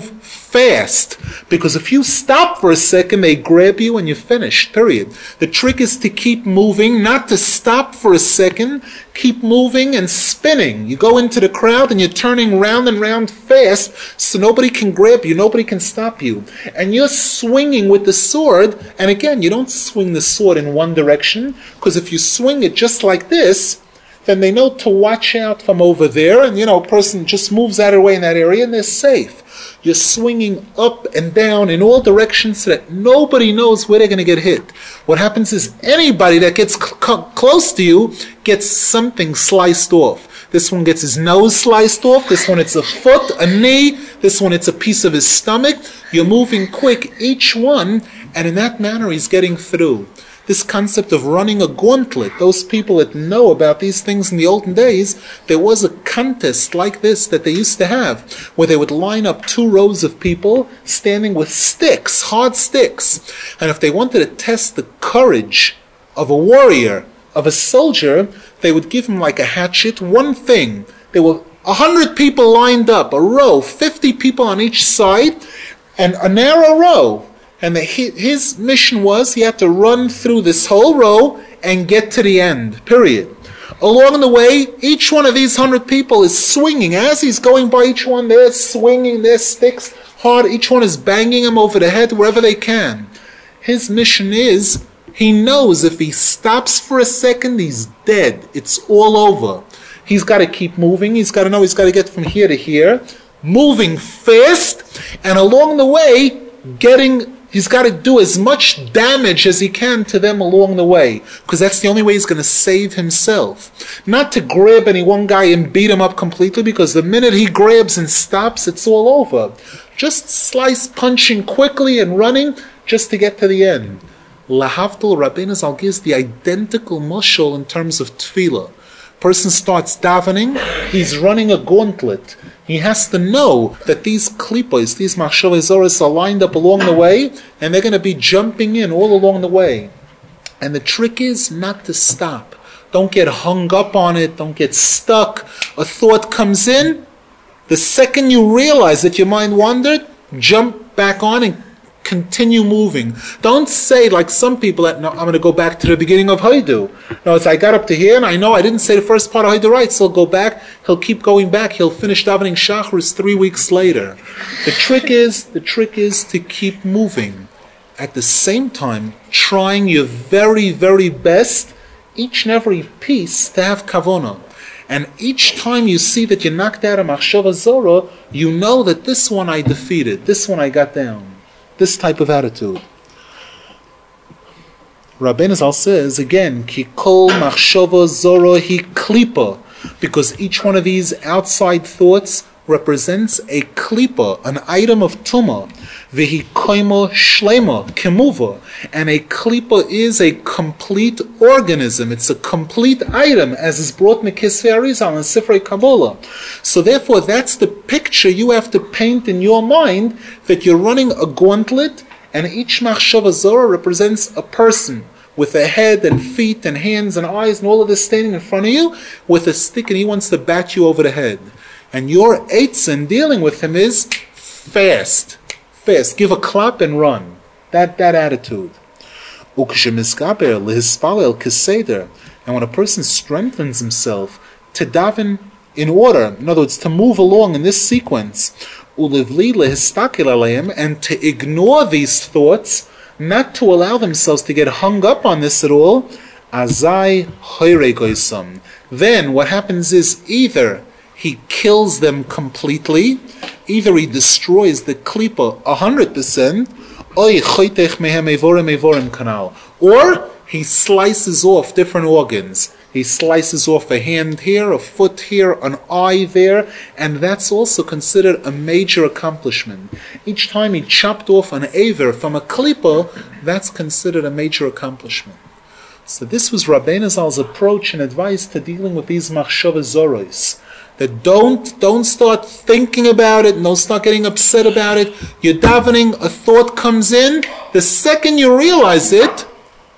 Speaker 1: fast. Because if you stop for a second, they grab you and you're finished, period. The trick is to keep moving, not to stop for a second. Keep moving and spinning. You go into the crowd and you're turning round and round fast so nobody can grab you, nobody can stop you. And you're swinging with the sword, and again, you don't swing the sword in one direction, because if you swing it just like this, then they know to watch out from over there, and you know, a person just moves out of the way in that area and they're safe. You're swinging up and down in all directions so that nobody knows where they're going to get hit. What happens is anybody that gets cl- close to you gets something sliced off. This one gets his nose sliced off. This one it's a foot, a knee. This one it's a piece of his stomach. You're moving quick, each one, and in that manner he's getting through. This concept of running a gauntlet, those people that know about these things in the olden days, there was a contest like this that they used to have, where they would line up two rows of people standing with sticks, hard sticks. And if they wanted to test the courage of a warrior, of a soldier, they would give him like a hatchet, one thing. There were a hundred people lined up, a row, fifty people on each side, and a narrow row. And the, his mission was he had to run through this whole row and get to the end, period. Along the way, each one of these hundred people is swinging. As he's going by each one, they're swinging their sticks hard. Each one is banging him over the head wherever they can. His mission is, he knows if he stops for a second, he's dead. It's all over. He's got to keep moving. He's got to know he's got to get from here to here, moving fast, and along the way, getting... He's got to do as much damage as he can to them along the way, because that's the only way he's going to save himself. Not to grab any one guy and beat him up completely, because the minute he grabs and stops, it's all over. Just slice punching quickly and running just to get to the end. Lahavdil Rabbeinu Zal gives the identical mashal in terms of tefillah. Person starts davening, he's running a gauntlet. He has to know that these klipos, these machshavos zoros, are lined up along the way, and they're going to be jumping in all along the way. And the trick is not to stop. Don't get hung up on it. Don't get stuck. A thought comes in. The second you realize that your mind wandered, jump back on and continue moving. Don't say like some people that, no, I'm going to go back to the beginning of Haidu. No, it's I got up to here and I know I didn't say the first part of Haidu right, so he'll go back, he'll keep going back, he'll finish davening Shachris three weeks later. The trick is, the trick is to keep moving. At the same time, trying your very, very best, each and every piece to have kavanah. And each time you see that you knocked out a machshava zora, you know that this one I defeated, this one I got down. This type of attitude. Rabbeinu Zal says again, Ki kol machshava zora hi klipa, because each one of these outside thoughts represents a klipa, an item of tumah. Vehi koima shlema kemuva, and a klipa is a complete organism. It's a complete item, as is brought in Kisvei Arizal and Sifrei Kabbalah. So therefore, that's the picture you have to paint in your mind, that you're running a gauntlet, and each machshava zora represents a person with a head and feet and hands and eyes and all of this standing in front of you with a stick, and he wants to bat you over the head. And your eitzin dealing with him is fast. Fast. Give a clap and run. That that attitude. And when a person strengthens himself to daven in order, in other words, to move along in this sequence, and to ignore these thoughts, not to allow themselves to get hung up on this at all, then what happens is either he kills them completely, either he destroys the klipa a hundred percent, or he slices off different organs. He slices off a hand here, a foot here, an eye there, and that's also considered a major accomplishment. Each time he chopped off an aver from a klipa, that's considered a major accomplishment. So this was Rabbeinu Zal's approach and advice to dealing with these machshava zoros. That don't, don't start thinking about it, don't start getting upset about it. You're davening, a thought comes in, the second you realize it,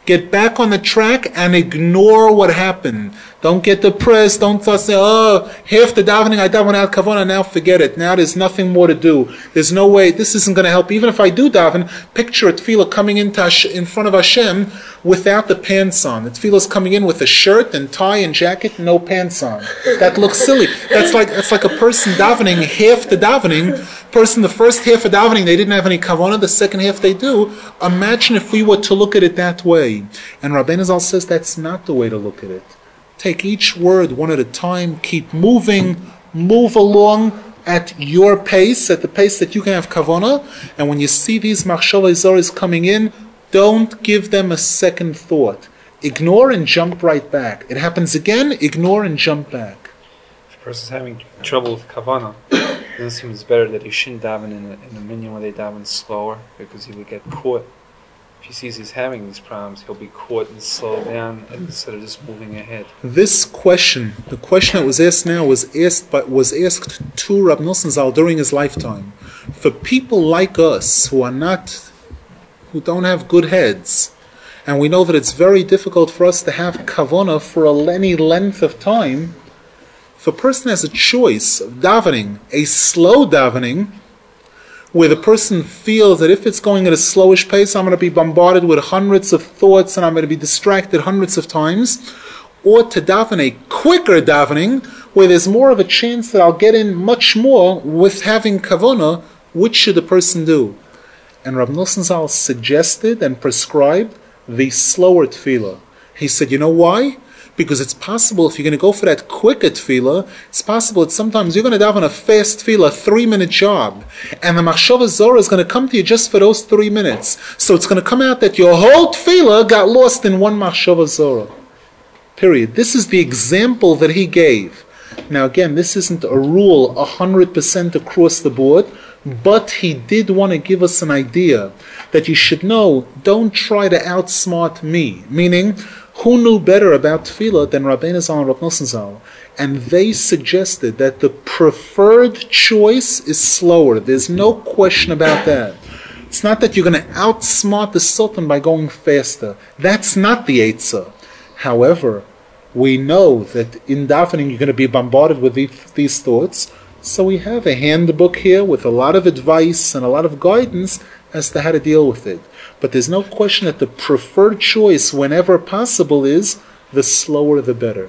Speaker 1: Get back on the track and ignore what happened. Don't get depressed. Don't say, oh, half the davening I daven out kavanah, now forget it. Now there's nothing more to do. There's no way, this isn't going to help. Even if I do daven, picture a tefillah coming into Hash, in front of Hashem without the pants on. The tefillah's coming in with a shirt and tie and jacket and no pants on. That looks silly. That's like that's like a person davening half the davening. Person, the first half of davening, they didn't have any kavanah. The second half they do. Imagine if we were to look at it that way. And Rabbeinu Zal says that's not the way to look at it. Take each word one at a time, keep moving, move along at your pace, at the pace that you can have kavanah, and when you see these machshavos zoros coming in, don't give them a second thought. Ignore and jump right back. It happens again, ignore and jump back.
Speaker 3: If a person's having trouble with kavanah, it doesn't seem it's better that he shouldn't daven in a, in a minyan where they daven slower, because he would get caught. If he sees he's having these problems, he'll be caught and slow down instead of just moving ahead.
Speaker 1: This question, the question that was asked now, was asked but was asked to Rab Nosson Zal during his lifetime. For people like us who are not, who don't have good heads, and we know that it's very difficult for us to have kavanah for any length of time. If a person has a choice of davening, a slow davening, where the person feels that if it's going at a slowish pace, I'm going to be bombarded with hundreds of thoughts and I'm going to be distracted hundreds of times, or to daven a quicker davening, where there's more of a chance that I'll get in much more with having kavanah, which should the person do? And Rab Nosson Zal suggested and prescribed the slower tefillah. He said, you know why? Because it's possible, if you're going to go for that quicker tefillah, it's possible that sometimes you're going to daven a fast tefillah, a three-minute job, and the machshava zora is going to come to you just for those three minutes. So it's going to come out that your whole tefillah got lost in one machshava zora. Period. This is the example that he gave. Now again, this isn't a rule one hundred percent across the board, but he did want to give us an idea that you should know, don't try to outsmart me. Meaning, who knew better about tefillah than Rabbeinu Zal and Rab Nosson Zal? And they suggested that the preferred choice is slower. There's no question about that. It's not that you're going to outsmart the Sultan by going faster. That's not the Eitzah. However, we know that in davening you're going to be bombarded with these, these thoughts. So we have a handbook here with a lot of advice and a lot of guidance as to how to deal with it. But there's no question that the preferred choice, whenever possible, is the slower the better.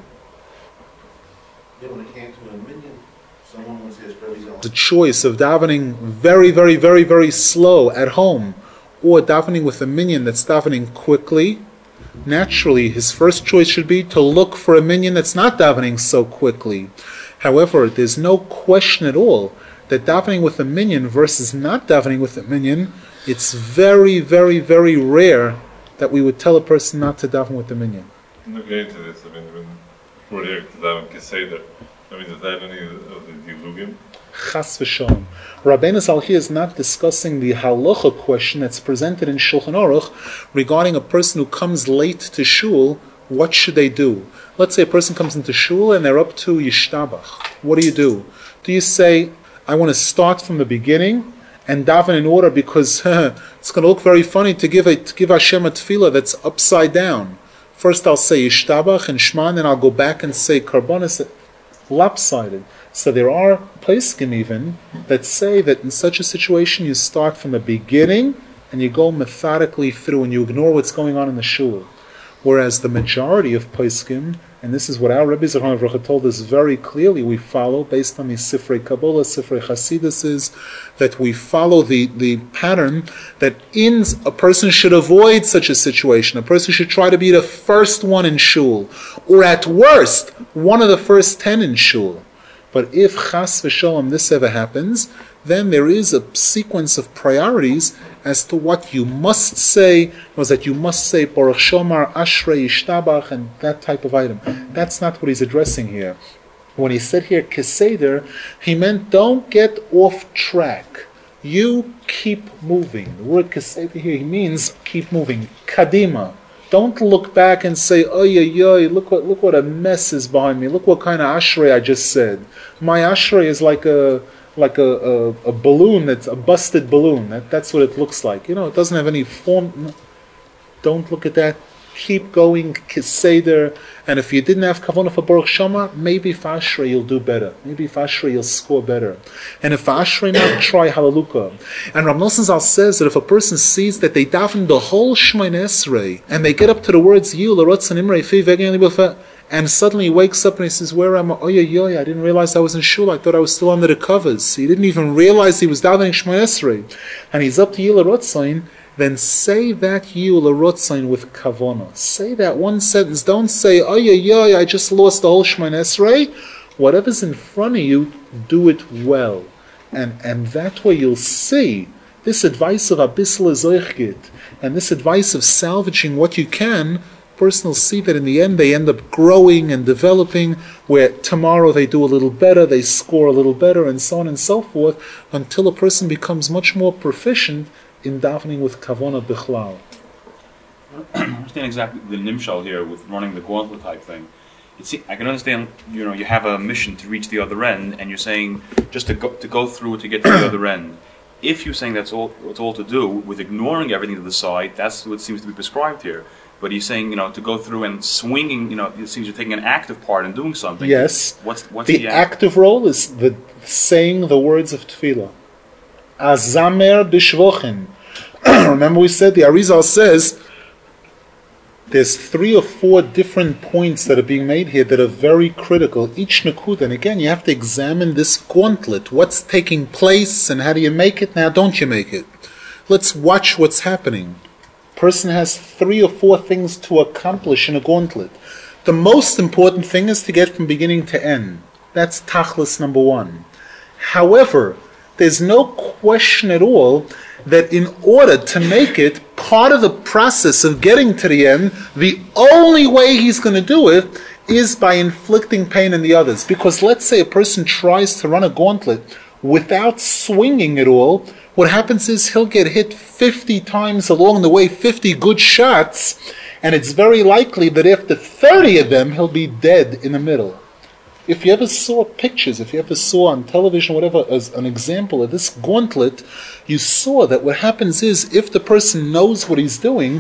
Speaker 4: Yeah, when it came to a minyan, someone was his
Speaker 1: The choice of davening very, very, very, very slow at home, or davening with a minyan that's davening quickly, naturally his first choice should be to look for a minyan that's not davening so quickly. However, there's no question at all that davening with a minyan versus not davening with a minyan, it's very, very, very rare that we would tell a person not to daven with the minyan.
Speaker 5: Looking into this, I mean, when we're here to daven Keseder, I mean, does that have any of the dilugim?
Speaker 1: Chas v'shalom. Rabbeinu Zal here is not discussing the halacha question that's presented in Shulchan Aruch regarding a person who comes late to shul. What should they do? Let's say a person comes into shul and they're up to Yishtabach. What do you do? Do you say, I want to start from the beginning and daven in order because it's going to look very funny to give a, to give Hashem a tefillah that's upside down. First I'll say Yishtabach and Shema, and then I'll go back and say Karbonis, lopsided. So there are poskim even that say that in such a situation you start from the beginning and you go methodically through and you ignore what's going on in the shul. Whereas the majority of poskim, and this is what our Rebbe Zichron Avrocha told us very clearly, we follow based on the Sifrei Kabbalah, Sifrei Hasidus, is that we follow the, the pattern that in a person should avoid such a situation. A person should try to be the first one in shul, or at worst, one of the first ten in shul. But if chas v'shalom this ever happens, then there is a sequence of priorities as to what you must say, was that you must say Baruch Shomar, Ashrei, Yishtabach, and that type of item. That's not what he's addressing here. When he said here Keseder, he meant don't get off track. You keep moving. The word Keseder here he means keep moving. Kadima. Don't look back and say, oy, oy, oy, look what, look what a mess is behind me. Look what kind of Ashrei I just said. My Ashrei is like a like a, a, a balloon, that's a busted balloon. That, that's what it looks like. You know, it doesn't have any form. Don't look at that. keep going, Kiseder, and if you didn't have Kavanah for Baruch Shama, maybe for Ashrei you'll do better. Maybe for Ashrei you'll score better. And if for Ashrei not, try Hallelujah. And Rav Nosson Zal says that if a person sees that they daven the whole Shemoneh Esrei, and they get up to the words, Yil, Arotz, and Imrei, Fi, Vegen, Libofa, and suddenly he wakes up and he says, where am I? Oh, yeah, yeah, I didn't realize I was in shul. I thought I was still under the covers. He didn't even realize he was davening Shemoneh Esrei. And he's up to Yil, Arotz, then say that Yil Arotzain with Kavanah. Say that one sentence. Don't say, oh yeah, yeah, I just lost the whole Shemoneh Esrei. Whatever's in front of you, do it well. And and that way you'll see this advice of Abisla Zoichgit and this advice of salvaging what you can. Person will see that in the end they end up growing and developing, where tomorrow they do a little better, they score a little better, and so on and so forth, until a person becomes much more proficient in davening with Kavanah Bichlal.
Speaker 6: I understand exactly the nimshal here with running the gauntlet type thing. It's, I can understand, you know, you have a mission to reach the other end, and you're saying just to go to go through to get to the other end. If you're saying that's all, what's all to do with ignoring everything to the side, that's what seems to be prescribed here. But he's saying, you know, to go through and swinging, you know, it seems you're taking an active part in doing something.
Speaker 1: Yes.
Speaker 6: What's what's
Speaker 1: the,
Speaker 6: the
Speaker 1: active role is the saying the words of tefillah. Azamer b'shvochin. Remember we said, the Arizal says, there's three or four different points that are being made here that are very critical. Each nekuda, and again, you have to examine this gauntlet. What's taking place and how do you make it? Now, don't you make it? Let's watch what's happening. Person has three or four things to accomplish in a gauntlet. The most important thing is to get from beginning to end. That's tachlis number one. However, there's no question at all that in order to make it part of the process of getting to the end, the only way he's going to do it is by inflicting pain in the others. Because let's say a person tries to run a gauntlet without swinging at all, what happens is he'll get hit fifty times along the way, fifty good shots, and it's very likely that after thirty of them, he'll be dead in the middle. If you ever saw pictures, if you ever saw on television, whatever, as an example of this gauntlet, you saw that what happens is, if the person knows what he's doing,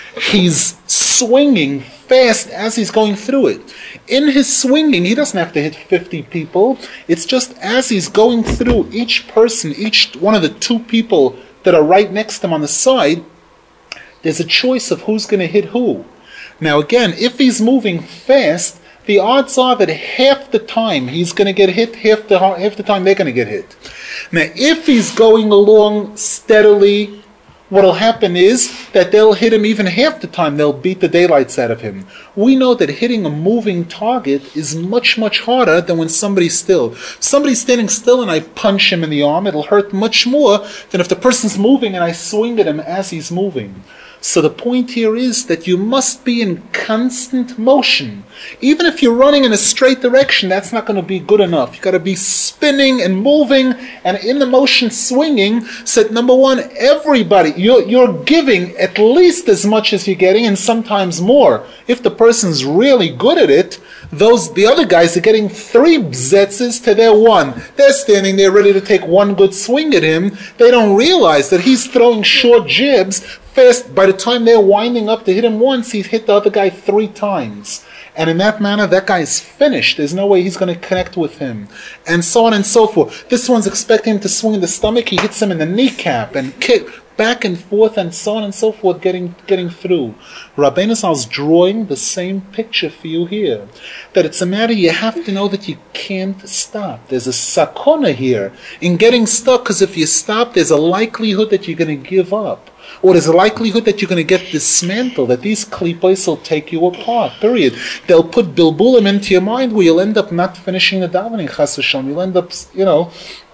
Speaker 1: he's swinging fast as he's going through it. In his swinging, he doesn't have to hit fifty people. It's just as he's going through each person, each one of the two people that are right next to him on the side, there's a choice of who's going to hit who. Now again, if he's moving fast, the odds are that half the time he's going to get hit, half the, half the time they're going to get hit. Now, if he's going along steadily, what'll happen is that they'll hit him even half the time. They'll beat the daylights out of him. We know that hitting a moving target is much, much harder than when somebody's still. Somebody's standing still and I punch him in the arm, it'll hurt much more than if the person's moving and I swing at him as he's moving. So the point here is that you must be in constant motion. Even if you're running in a straight direction, that's not going to be good enough. You've got to be spinning and moving and in the motion swinging. So that number one, everybody, you're, you're giving at least as much as you're getting and sometimes more. If the person's really good at it, those the other guys are getting three bzetzes to their one. They're standing there ready to take one good swing at him. They don't realize that he's throwing short jibs. Fast, by the time they're winding up to hit him once, he's hit the other guy three times. And in that manner, that guy's finished. There's no way he's going to connect with him. And so on and so forth. This one's expecting him to swing in the stomach. He hits him in the kneecap and kick back and forth and so on and so forth, getting getting through. Rabbeinu Zal's drawing the same picture for you here. That it's a matter you have to know that you can't stop. There's a sakona here in getting stuck, because if you stop, there's a likelihood that you're going to give up. Or there's a likelihood that you're going to get dismantled, that these klipos will take you apart, period. They'll put bilbulim into your mind where you'll end up not finishing the davening, chas v'shalom. You'll end up, you know.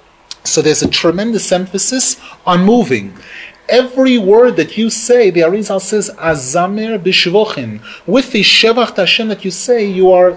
Speaker 1: So there's a tremendous emphasis on moving. Every word that you say, the Arizal says, azamer b'shvochin. With the shevach Hashem that you say, you are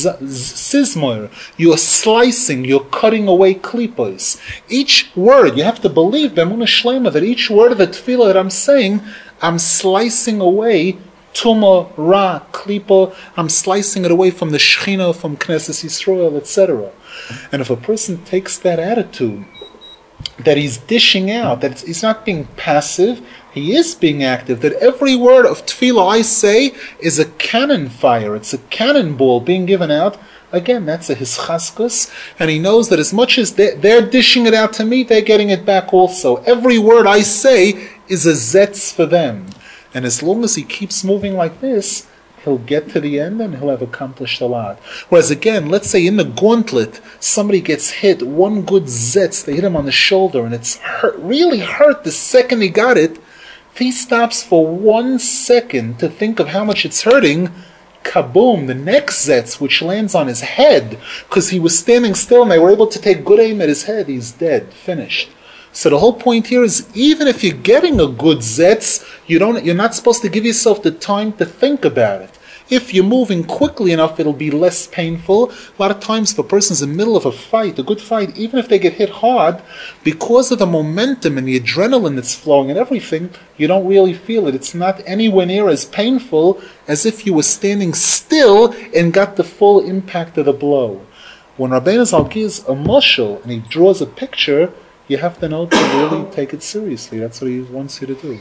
Speaker 1: sizmor. You are slicing, you're cutting away klipos. Each word, you have to believe, b'emunah shlema, that each word of the tefillah that I'm saying, I'm slicing away tuma, ra, klipa. I'm slicing it away from the Shechina, from Knesset Yisrael, et cetera. And if a person takes that attitude, that he's dishing out, that it's, he's not being passive, he is being active, that every word of tefillah I say is a cannon fire, it's a cannonball being given out. Again, that's a hischaskus, and he knows that as much as they're, they're dishing it out to me, they're getting it back also. Every word I say is a zetz for them. And as long as he keeps moving like this, he'll get to the end and he'll have accomplished a lot. Whereas again, let's say in the gauntlet, somebody gets hit, one good zetz, they hit him on the shoulder, and it's hurt, really hurt the second he got it. If he stops for one second to think of how much it's hurting, kaboom, the next zetz, which lands on his head, because he was standing still and they were able to take good aim at his head, he's dead, finished. So the whole point here is, even if you're getting a good zetz, you don't, you're not supposed to give yourself the time to think about it. If you're moving quickly enough, it'll be less painful. A lot of times if a person's in the middle of a fight, a good fight, even if they get hit hard, because of the momentum and the adrenaline that's flowing and everything, you don't really feel it. It's not anywhere near as painful as if you were standing still and got the full impact of the blow. When Rabbeinu Zal gives a mashal and he draws a picture, you have to know to really take it seriously. That's what he wants you to do.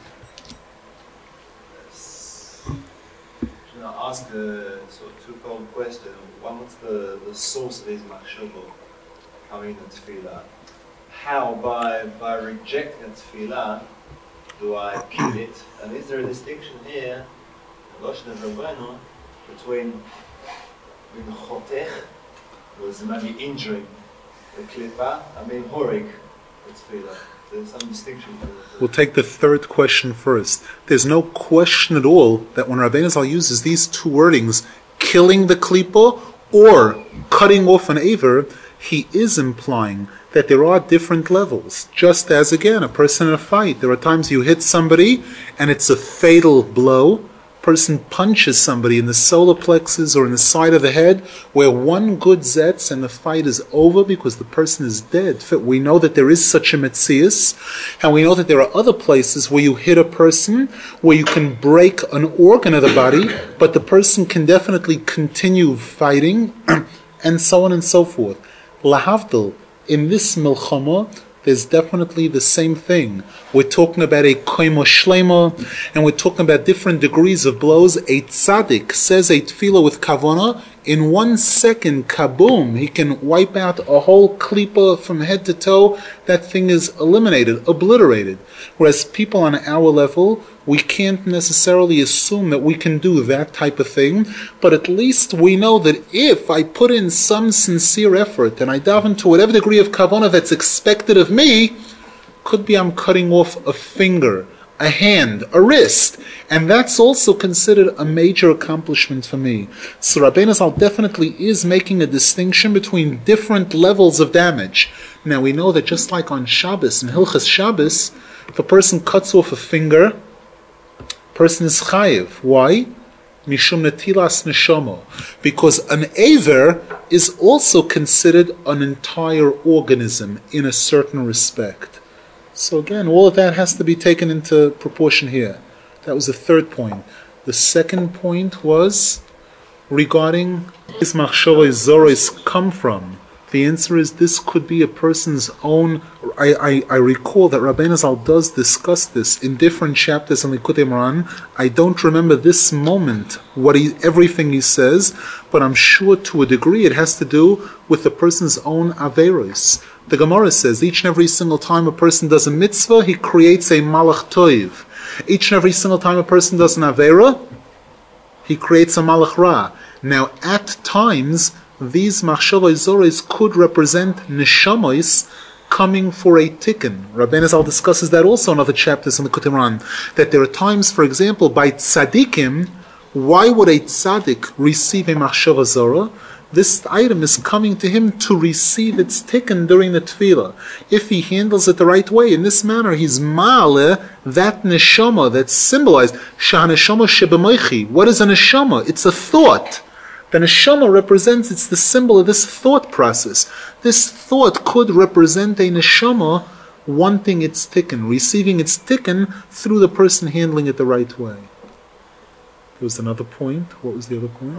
Speaker 7: I'll ask a sort of two-fold question. One, what's the, the source of his machshava coming in tefillah? How, by by rejecting tefillah, do I kill it? And is there a distinction here, Lashon of Rabbeinu, between being chotech, was maybe injuring the klippa, and being horig the tefillah? There's some distinction here.
Speaker 1: We'll take the third question first. There's no question at all that when Rabbeinu Zal uses these two wordings, killing the klipa or cutting off an aver, he is implying that there are different levels. Just as, again, a person in a fight, there are times you hit somebody and it's a fatal blow. Person punches somebody in the solar plexus or in the side of the head, where one good zetz and the fight is over because the person is dead. We know that there is such a metzius, and we know that there are other places where you hit a person, where you can break an organ of the body, but the person can definitely continue fighting, and so on and so forth. Lahavdil, in this milchama, there's definitely the same thing. We're talking about a koimo shlema, and we're talking about different degrees of blows. A tzaddik says a tefillah with kavana, in one second, kaboom, he can wipe out a whole klipa from head to toe. That thing is eliminated, obliterated. Whereas people on our level, we can't necessarily assume that we can do that type of thing, but at least we know that if I put in some sincere effort and I daven to whatever degree of kavanah that's expected of me, could be I'm cutting off a finger, a hand, a wrist, and that's also considered a major accomplishment for me. So Rabbeinu Zal definitely is making a distinction between different levels of damage. Now we know that just like on Shabbos, in Hilchas Shabbos, if a person cuts off a finger, person is chayiv. Why? Mishum netilas neshama. Because an aver is also considered an entire organism in a certain respect. So again, all of that has to be taken into proportion here. That was the third point. The second point was regarding his machshava zoros come from. The answer is this could be a person's own. I, I, I recall that Rabbeinu Zal does discuss this in different chapters in Likutei Moharan. I don't remember this moment, what he, everything he says, but I'm sure to a degree it has to do with the person's own averos. The Gemara says each and every single time a person does a mitzvah, he creates a malach toiv. Each and every single time a person does an avera, he creates a malach ra. Now, at times, these machshavos zoros could represent neshamois coming for a tikkun. Rabbeinu Zal discusses that also in other chapters in the Likutei Moharan, that there are times, for example, by tzaddikim, why would a tzaddik receive a machshava zora? This item is coming to him to receive its tikkun during the tefillah. If he handles it the right way, in this manner, he's ma'aleh that neshama that's symbolized. Shah neshama shebemoichi. What is a neshama? It's a thought. The neshama represents, it's the symbol of this thought process. This thought could represent a neshama wanting its tikkun, receiving its tikkun through the person handling it the right way. There was another point. What was the other point?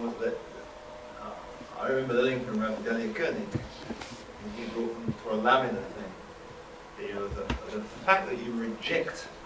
Speaker 7: I remember learning from Rabbi Gedalia Koenig, he brought from for a lamina thing. You know, the, the fact that you reject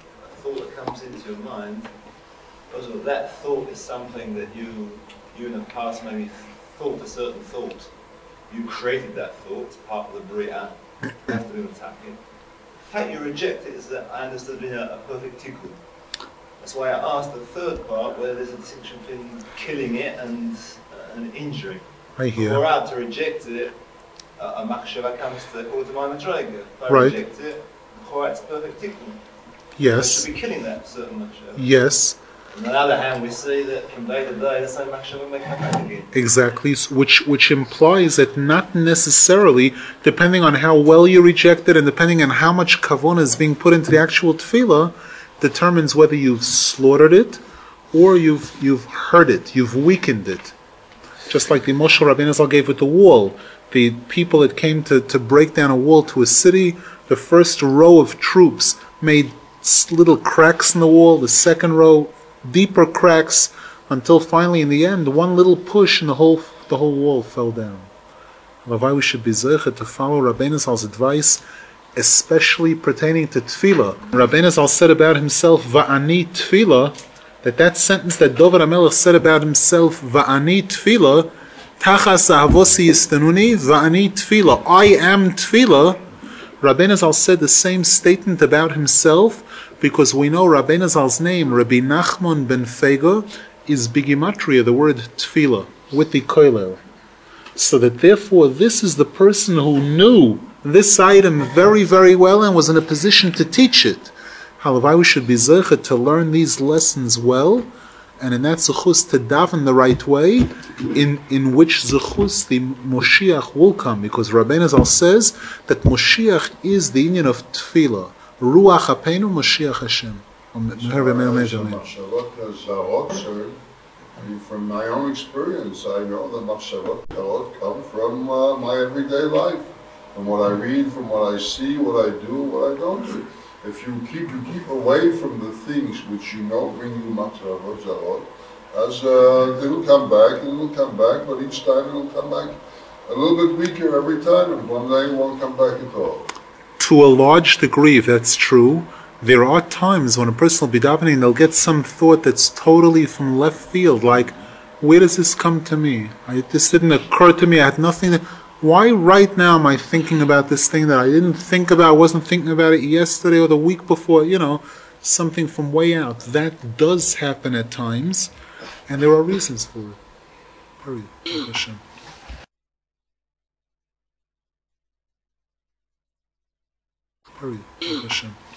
Speaker 7: thought that comes into your mind, because of that thought is something that you, you in the past maybe thought a certain thought. You created that thought, it's part of the Bria, you have to do attacking. The fact you reject it is that I understood being a, a perfect tikkun. That's why I asked the third part where there's a distinction between killing it and uh, an injury.
Speaker 1: Right here.
Speaker 7: Before I to reject it, uh, a machshava comes to call to my matrega. If I
Speaker 1: Right.
Speaker 7: reject it, before it's perfect tikkun.
Speaker 1: Yes.
Speaker 7: So I should be killing that certain machshava.
Speaker 1: Yes.
Speaker 7: On the other hand, we see that from day to day, the same machshava may come back again.
Speaker 1: Exactly, s- which which implies that not necessarily, depending on how well you reject it and depending on how much kavona is being put into the actual tefillah, determines whether you've slaughtered it or you've you've hurt it, you've weakened it. Just like the Moshe Rabbeinu Zal gave with the wall. The people that came to, to break down a wall to a city, the first row of troops made s- little cracks in the wall, the second row deeper cracks, until finally in the end one little push and the whole the whole wall fell down. Why we should be zeicher to follow Rabbeinu Zal's advice, especially pertaining to tefillah. Rabbeinu Zal said about himself, Va'ani tefillah, that that sentence that Dovid HaMelech said about himself, Va'ani tefillah, Tachas ahavosi yistanuni, Va'ani tefillah, I am tefillah. Rabbeinu Zal said the same statement about himself, because we know Rabbeinu Zal's name, Rabbi Nachman ben Fega, is bigimatria, the word tefillah, with the koilel. So that therefore this is the person who knew this item very, very well and was in a position to teach it. Halavai, we should be zeicher to learn these lessons well, and in that zechus to daven the right way, in, in which zechus the Moshiach will come, because Rabbeinu Zal says that Moshiach is the union of tefillah. Ruach Apenu Moshiach Hashem.
Speaker 8: I mean, from my own experience, I know that machshavot karot come from uh, my everyday life, from what I read, from what I see, what I do, what I don't do. If you keep you keep away from the things which you know bring you machshavot zarot, as uh, it'll come back, and it'll come back, but each time it'll come back a little bit weaker every time, and one day it won't come back at all.
Speaker 1: To a large degree, if that's true, there are times when a person will be davening, they'll get some thought that's totally from left field, like, where does this come to me? I, this didn't occur to me, I had nothing to, why right now am I thinking about this thing that I didn't think about, wasn't thinking about it yesterday or the week before, you know, something from way out. That does happen at times, and there are reasons for it. Period. Hashem. Period. Hashem.